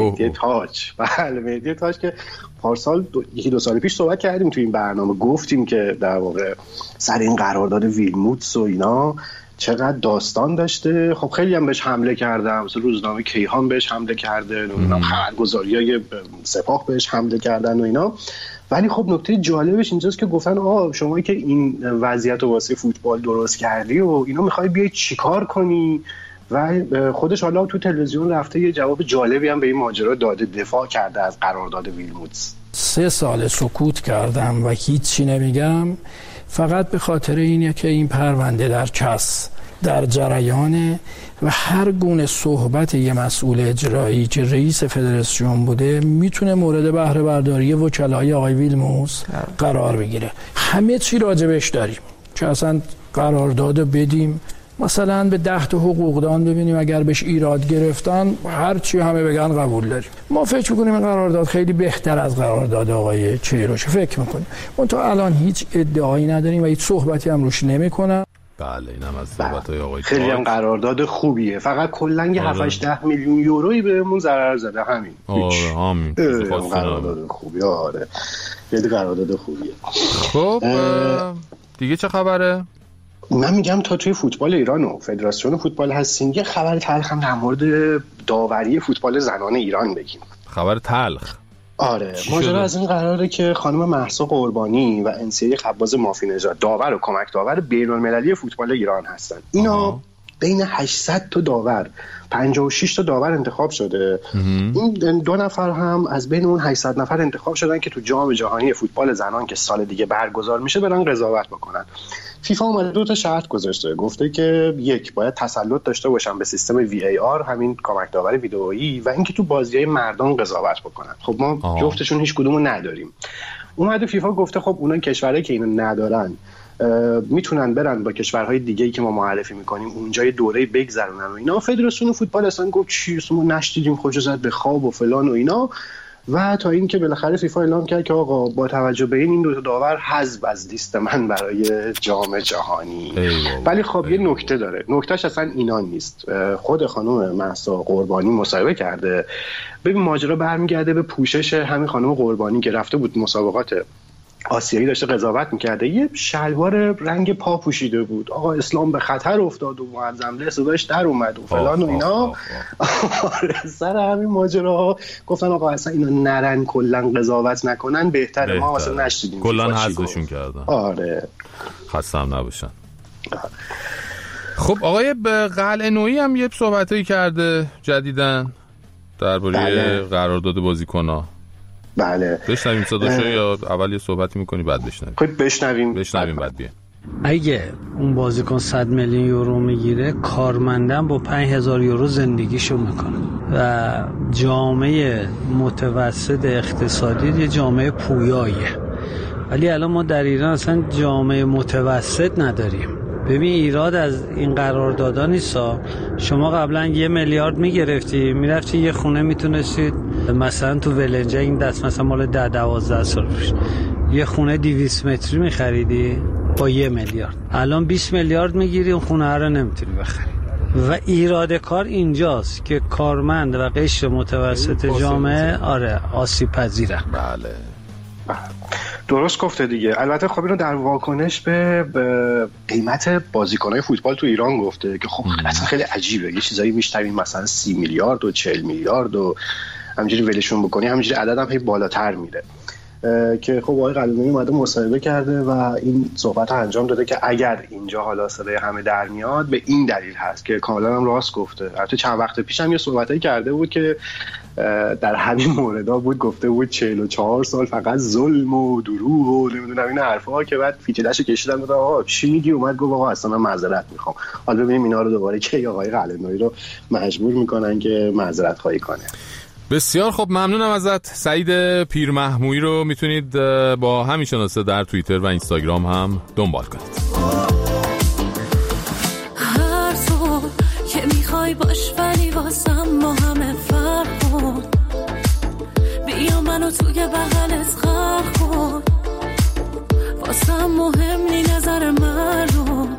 بله مهدی تاج که پارسال 1-2 سال پیش صحبت کردیم تو این برنامه، گفتیم که در واقع سر این قرارداد ویلموتس و اینا چقدر داستان داشته. خب خیلی هم بهش حمله کردم، مثلا روزنامه کیهان بهش حمله کرده، خبرگزاریای سپاه بهش حمله کردن و اینا. ولی خب نکته جالبش اینجاست که گفتن شما که این وضعیت رو واسه فوتبال درست کردی و اینا میخوای بیای چیکار کنی؟ و خودش حالا تو تلویزیون رفته یه جواب جالبی هم به این ماجرا داده، دفاع کرده از قرارداد ویلموتس.
3 سال سکوت کردم و هیچی نمیگم فقط به خاطر اینه که این پرونده در چس در جریانه و هر گونه صحبت یه مسئول اجرایی که رئیس فدراسیون بوده میتونه مورد بهره برداری وکلای آقای ویلموتس قرار بگیره. همه چی راجبش داریم که اصلا قرارداد بدیم، مثلا به 10 تا حقوقدان ببینیم اگر بهش ایراد گرفتن هر چی همه بگن قبول داریم. ما فکر می‌کنیم این قرارداد خیلی بهتر از قرارداد آقای کیروش فکر می‌کنیم. اون تا الان هیچ ادعایی نداریم و هیچ صحبتی هم روش نمی‌کنم.
بله اینم از صحبت‌های آقای
خیلی هم قرارداد خوبیه، فقط کلاً یه 7-8 میلیون یورویی بهمون ضرر زده همین.
همین.
قرارداد خوبیه. آره. خیلی قرارداد خوبیه.
خب دیگه چه خبره؟
من میگم تا توی فوتبال ایران و فدراسیون فوتبال هستیم یه خبر تلخ هم در مورد داوری فوتبال زنان ایران بگیم.
خبر تلخ؟
آره ماجرا از این قراره که خانم مهسا قربانی و انسیه خباز مافی نژاد داور و کمک داور بین‌المللی فوتبال ایران هستن. اینا بین 800 تا داور 56 تا داور انتخاب شده. این 2 نفر هم از بین اون 800 نفر انتخاب شدن که تو جام جهانی فوتبال زنان که سال دیگه برگزار میشه برن قضاوت بکنن. فیفا اومده 2 تا شرط گذاشته، گفته که 1 باید تسلط داشته باشن به سیستم VAR، همین کمک داور ویدئویی، و اینکه تو بازی‌های مردان قضاوت بکنن. خب ما جفتشون هیچ کدومو نداریم. اومده فیفا گفته خب اون کشورایی که اینو ندارن میتونن برن با کشورهای دیگه‌ای که ما معرفی میکنیم اونجا یه دوره بگذرونن و اینا. فدراسیون فوتبال اصلا گفت چی ما نشدیدیم، خودش زد به خواب و فلان و اینا، و تا این که بالاخره فیفا اعلام کرد که آقا با توجه به این 2 تا داور حذف از لیست من برای جام جهانی. ولی خب یه نکته داره، نکتهش اصلا اینا نیست. خود خانم مهسا قربانی مصاحبه کرده. ببین ماجرا برمیگرده به پوشش همین خانم قربانی که رفته بود مسابقات آسیایی داشته قضاوت میکرده، یه شلوار رنگ پا پوشیده بود. آقا اسلام به خطر افتاد و معظم صداش در اومد و فلان و اینا. سر همین ماجرا گفتن آقا اصلا اینا نرن کلا قضاوت نکنن، بهتره ما اصلا نشدیدیم
کلا حذفشون کردن.
آره
خسته هم نباشن. خب آقای قلعه‌نویی هم یه صحبتایی کرده جدیدن درباره قرارداد بازیکن‌ها.
بله
بشنویم صداشو یا اول یه صحبتی میکنی بعد بشنویم؟
خب بشنویم
بعد بیا.
اگه اون بازیکن 100 میلیون یورو میگیره، کارمندن با 5000 یورو زندگیشو میکنه و جامعه متوسط اقتصادی یه جامعه پویاییه. ولی الان ما در ایران اصلا جامعه متوسط نداریم. ببین ایراد از این قراردادا نیستا. شما قبلا 1 میلیارد میگرفتی میرفتی یه خونه میتونستید مثلا تو ولنجه، این دست مثلا مال 10-12 سال پیش یه خونه 200 متری میخریدی با 1 میلیارد. الان 20 میلیارد میگیری اون خونه رو نمیتونی بخری. و ایراد کار اینجاست که کارمند و قشر متوسط جامعه آسیب پذیرن.
بله
درست گفته دیگه. البته خب اینو در واکنش به قیمت بازیکن‌های فوتبال تو ایران گفته که خب اصلا خیلی عجیبه، یه چیزایی میشنویم مثلا 30 میلیارد و 40 میلیارد و همینجوری ولشون بکنی همینجوری عددم هی بالاتر میره. که خب آقای قلعه‌نویی اومده مصاحبه کرده و این صحبت رو انجام داده که اگر اینجا حالا صدای همه در میاد به این دلیل هست که کاملا هم راست گفته. البته چند وقت پیش هم یه صحبتایی کرده بود که در همین موردا بود، گفته بود 44 سال فقط ظلم و دروغ و نمیدونم این حرفا، که بعد فیچله‌شو کشیدن گفتم آقا چی میگی؟ اومد گفت آقا اصلا من معذرت میخوام. حالا ببینیم اینا رو دوباره کی آقای قلعه‌نویی رو مجبور میکنن که معذرت خواهی کنه.
بسیار خب، ممنونم ازت. سعید پیرمحمویی رو میتونید با همین شناسه در توییتر و اینستاگرام هم دنبال کنید.
هر تو که میخوای باش ولی واسم ما همه فرق کن، بیا منو توی بغلت غرق کن، واسم مهم نی نظر مردم،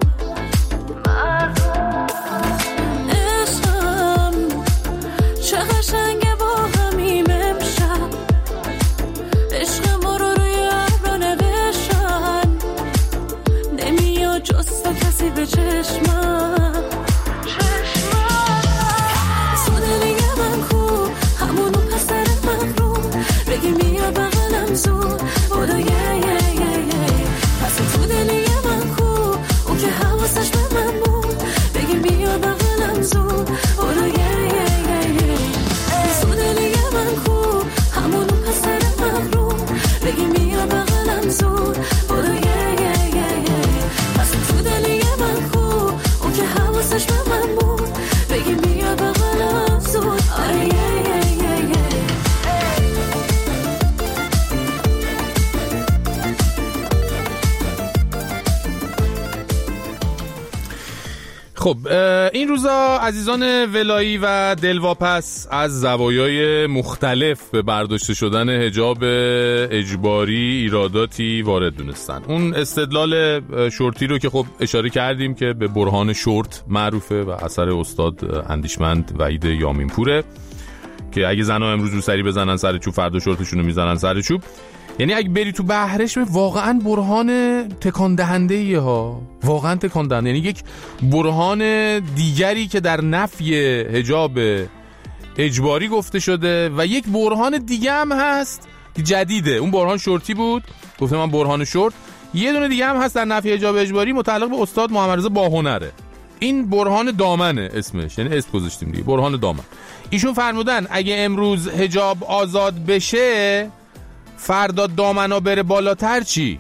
عشقم چه قشنگه با همیم امشب، عشق ما رو روی ابرا نوشتن، نمیاد جز تو کسی به چشمم، تو دلی من کو همونو پسر من رو بگی میا بغلم زود بودو پس تو دلی من کو اون که حواسش به من بود بگی میا بغلم زود بودو تو دلی من کو همونو پسر من رو بگی میا بغلم زود بودو پس تو دلی من کو اون که حواسش به من بود بگی میا بغلم زود
خب این روزا عزیزان ولایی و دلواپس از زوایای مختلف به برداشته شدن حجاب اجباری ایراداتی وارد دونستن. اون استدلال شورتی رو که خب اشاره کردیم که به برهان شورت معروفه و اثر استاد اندیشمند وحید یامینپوره که اگه زنها امروز رو سری بزنن سر چوب فردا شورتشون رو میزنن سر چوب. یعنی اگه بری تو بحرش واقعا برهان تکان دهنده‌ایه ها، واقعا تکان دهنده. یعنی یک برهان دیگری که در نفی حجاب اجباری گفته شده و یک برهان دیگه هم هست که جدیده. اون برهان شورتی بود، گفتم من برهان شورت. یه دونه دیگه هم هست در نفی حجاب اجباری متعلق به استاد محمدرضا باهنره. این برهان دامنه اسمش، یعنی اسم گذاشتیم دیگه، برهان دامن. ایشون فرمودن اگه امروز حجاب آزاد بشه فردا دامنا بره بالاتر چی؟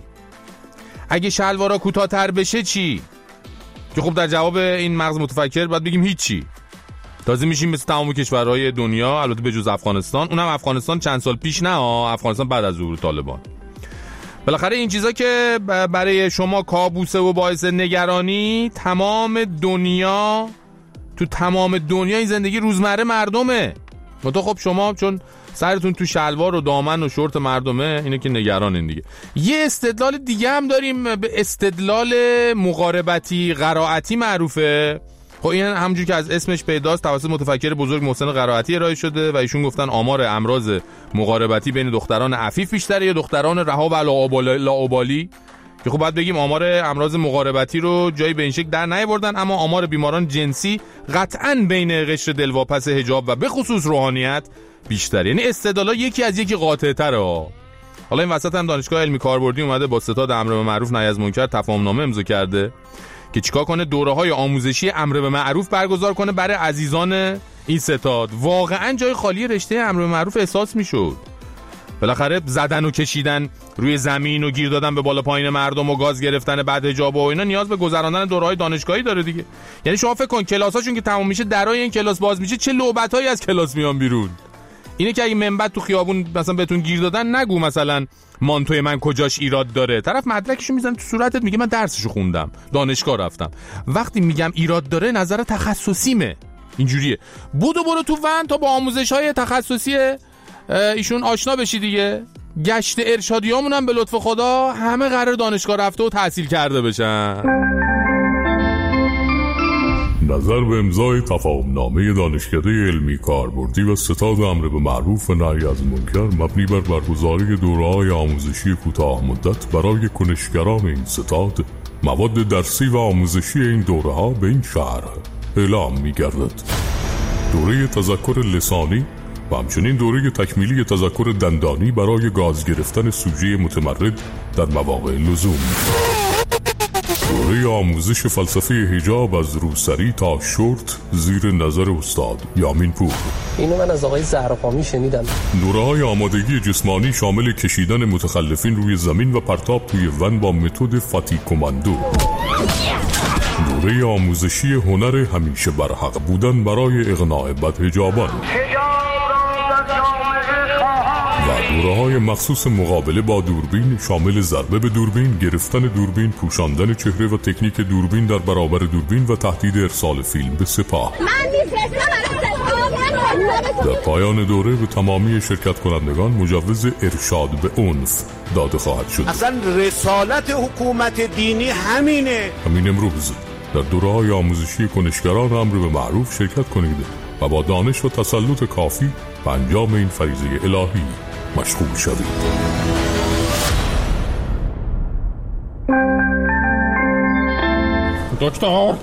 اگه شلوارا کوتاه‌تر بشه چی؟ که خب در جواب این مغز متفکر باید بگیم هیچی. تازه میشیم مثل تمام کشورهای دنیا، البته به جز افغانستان. اونم افغانستان چند سال پیش نه، افغانستان بعد از ظهور طالبان. بالاخره این چیزا که برای شما کابوسه و باعث نگرانی، تمام دنیا، تو تمام دنیا این زندگی روزمره مردمه. تو خب شما چون سرتون تو شلوار و دامن و شورت مردمه، اینه که نگرانین دیگه. یه استدلال دیگه هم داریم، به استدلال مقاربتی قرائتی معروفه. خب این همونجور که از اسمش پیداست توسط متفکر بزرگ محسن قرائتی ارائه شده و ایشون گفتن آمار امراض مقاربتی بین دختران عفیف بیشتره یا دختران رها و لاابالی، که خب باید بگیم آمار امراض مقاربتی رو جایی به این شکل در نیاوردن، اما آمار بیماران جنسی قطعاً بین قشر دلواپس حجاب و به خصوص روحانیت بیشتر. یعنی استدلالا یکی از یکی قاطع‌تره ها. حالا این وسط هم دانشگاه علمی کاربردی اومده با ستاد امر به معروف نهی از منکر تفاهم‌نامه امضا کرده که چیکار کنه دوره‌های آموزشی امر به معروف برگزار کنه برای عزیزان این ستاد. واقعاً جای خالی رشته امر به معروف احساس میشد. بالاخره زدن و کشیدن روی زمین و گیر دادن به بالا پایین مردم و گاز گرفتن بعد حجاب و اینا نیاز به گذراندن دوره‌های دانشگاهی داره دیگه. یعنی شما فکر کن کلاساشون که تمام میشه درای این کلاس باز میشه چه لعبتایی از کلاس میان بیرون. اینه که اگه منبت تو خیابون مثلا بهتون گیر دادن نگو مثلا مانتوی من کجاش ایراد داره، طرف مدرکشو میزنه تو صورتت میگه من درسشو خوندم، دانشگاه رفتم. وقتی میگم ایراد داره نظر تخصصیمه، اینجوریه. برو تو ون تا با آموزش‌های تخصصی ایشون آشنا بشی دیگه. گشت ارشادیامون هم به لطف خدا همه قرار دانشگاه رفته و تحصیل کرده بشن.
نظر به امضای تفاهم‌نامه دانشکده علمی کاربردی و ستاد امر به معروف و نهی از منکر مبنی بر برگزاری دوره‌های آموزشی کوتاه مدت برای کنشگران این ستاد، مواد درسی و آموزشی این دوره‌ها به این شهر اعلام می‌گردد: دوره تذکر لسانی و همچنین دوره تکمیلی تذکر دندانی برای گاز گرفتن سوژه متمرد در مواقع لزوم. دوره آموزش فلسفه حجاب از روسری تا شورت زیر نظر استاد یامین پور.
اینو من از آقای زهراپامی شنیدم.
دوره‌های آمادگی جسمانی شامل کشیدن متخلفین روی زمین و پرتاب توی ون با متد فاتی کماندو. دوره آموزشی هنر همیشه برحق بودن برای اقناع بدحجابان. و دوره‌های مخصوص مقابله با دوربین شامل ضربه به دوربین، گرفتن دوربین، پوشاندن چهره و تکنیک دوربین در برابر دوربین و تهدید ارسال فیلم به سپاه. در پایان دوره به تمامی شرکت کنندگان مجوز ارشاد به عنف داده خواهد شد.
اصلا رسالت حکومت دینی همینه.
همین امروز در دوره‌های آموزشی کنشگران امر به معروف شرکت کنید و با دانش و تسلط کافی به انجام این فریضه الهی مشغول شوید.
دکتر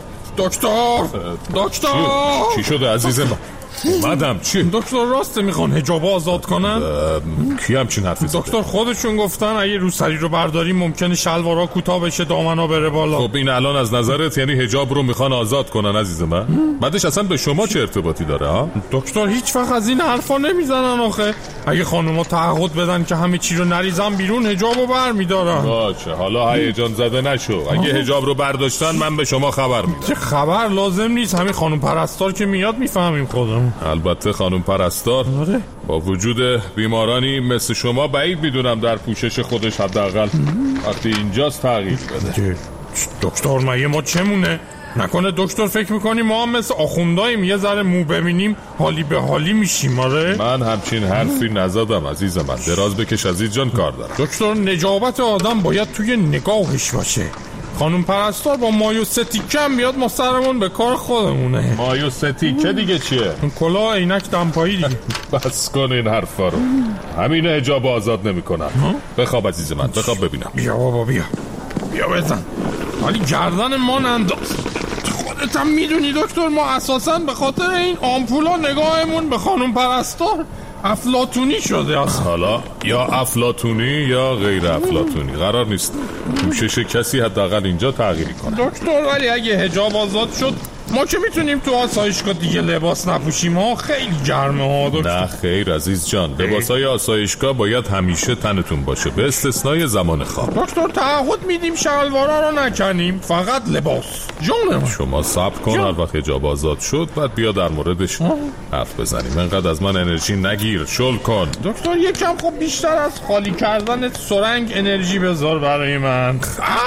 چی شده عزیزم؟ مدام چی؟
دکتر راسته میخوان حجاب آزاد کنن؟
کی همچین حرفی زده؟
دکتر خودشون گفتن اگه روسری رو برداریم ممکنه شلوارا کوتاه بشه، دامنا بره بالا.
خب این الان از نظرت یعنی حجاب رو میخوان آزاد کنن عزیز من؟ بعدش اصلا به شما چه ارتباطی داره ها؟
دکتر هیچ وقت از این حرفا نمیزنن آخه. اگه خانوما تعهد بدن که همه چی رو نریزن بیرون حجابو برمیدارن.
باشه حالا هیجان زده نشو. اگه حجاب رو برداشتن من به شما خبر میدم.
چه خبر لازم نیست، همین خانم پرستار که میاد میفهمیم خودمون.
البته خانم پرستار با وجود بیمارانی مثل شما بعید میدونم در پوشش خودش حداقل وقتی اینجاست تغییر بده.
دکتر مگه ما چمونه؟ نکنه دکتر فکر میکنی ما هم مثل آخونداییم یه ذره مو ببینیم حالی به حالی میشیم؟ آره
من همچین حرفی نزدم عزیز من. دراز بکش عزیز جان کار دارم.
دکتر نجابت آدم باید توی نگاهش باشه. خانم پرستار با مایو ستیکه هم بیاد ما سرمون به کار خودمونه.
مایو ستیکه دیگه چیه؟
کلاه عینک دمپایی دیگه.
بس کن این حرفا رو. همین حجاب آزاد نمی‌کنن. بخواب عزیز من بخواب ببینم.
بیا بابا بیا بزن. ولی گردن ما ننداز. خودت هم میدونی دکتر ما اساساً به خاطر این آمپولا نگاهمون به خانم پرستار افلاطونی شده اصلا.
حالا یا افلاطونی یا غیر افلاطونی قرار نیست پوشش کسی حداقل اینجا تغییری کنه.
دکتر ولی اگه حجاب آزاد شد ما که میتونیم تو آسایشگاه دیگه لباس نپوشیم ها؟ خیلی گرمه ها دکتر.
نه خیر عزیز جان، لباسای آسایشگاه باید همیشه تنتون باشه به استثنای زمان خواب.
دکتر تعهد میدیم شلوارا رو نکنیم، فقط لباس. جانم
شما صبر کن هر وقت حجاب آزاد شد بعد بیا در موردش حرف بزنیم. انقدر از من انرژی نگیر، شل کن.
دکتر یکم خب بیشتر از خالی کردن سرنگ انرژی بذار برای من.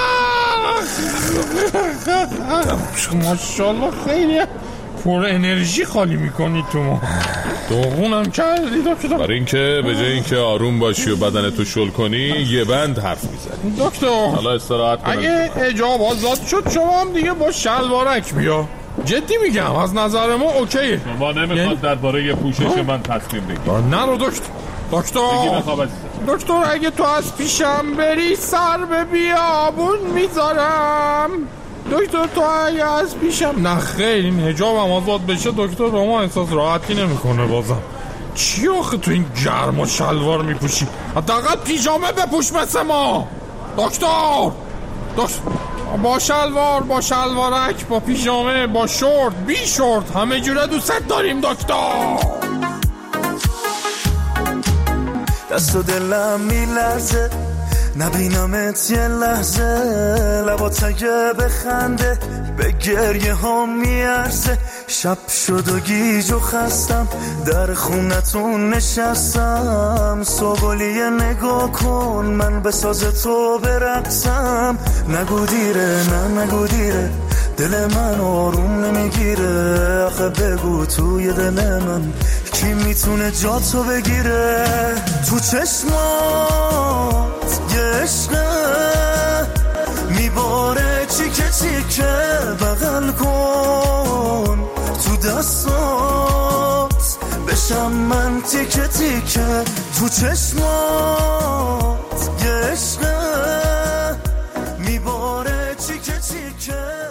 ماشاءالله خیلی پر انرژی خالی میکنی تو ما. دوغونم کردی دکتر.
برای اینکه به جای اینکه آروم باشی و بدنتو شل کنی یه بند حرف میزنی.
دکتر
حالا استراحت کن.
اگه حجاب آزاد شد شما هم دیگه با شلوارک بیا. جدی میگم از نظر ما اوکیه.
شما نمیخواد درباره پوشش من تصمیم بگیری.
نه رو دکتر اگه تو از پیشم بری سر به بیابون میذارم. دکتر تو اگه از پیشم نه خیر این حجابم آزاد بشه دکتر با ما احساس راحتی نمیکنه. بازم چی آخه تو این گرم و شلوار میپوشی؟ حداقل پیژامه بپوش مثل ما. دکتر با شلوار با شلوارک با پیژامه با شورت بی شورت همه جوره دوست داریم دکتر.
دست و دلم میلرزه نبینمت یه لحظه، لبات اگه بخنده به گریه ها میارزه. شب شد و گیج و خستم در خونتون نشستم، صبحالیه نگاه کن من به ساز تو برقصم. نگو دیره نه نگو دیره دل من آروم نمیگیره، آخه بگو توی دل من کی میتونه جا تو بگیره. تو چشمات یه عشقه میباره چیکه چیکه، بغل کن تو دستات بشم من تیکه تیکه. تو چشمات یه عشقه میباره چیکه چیکه.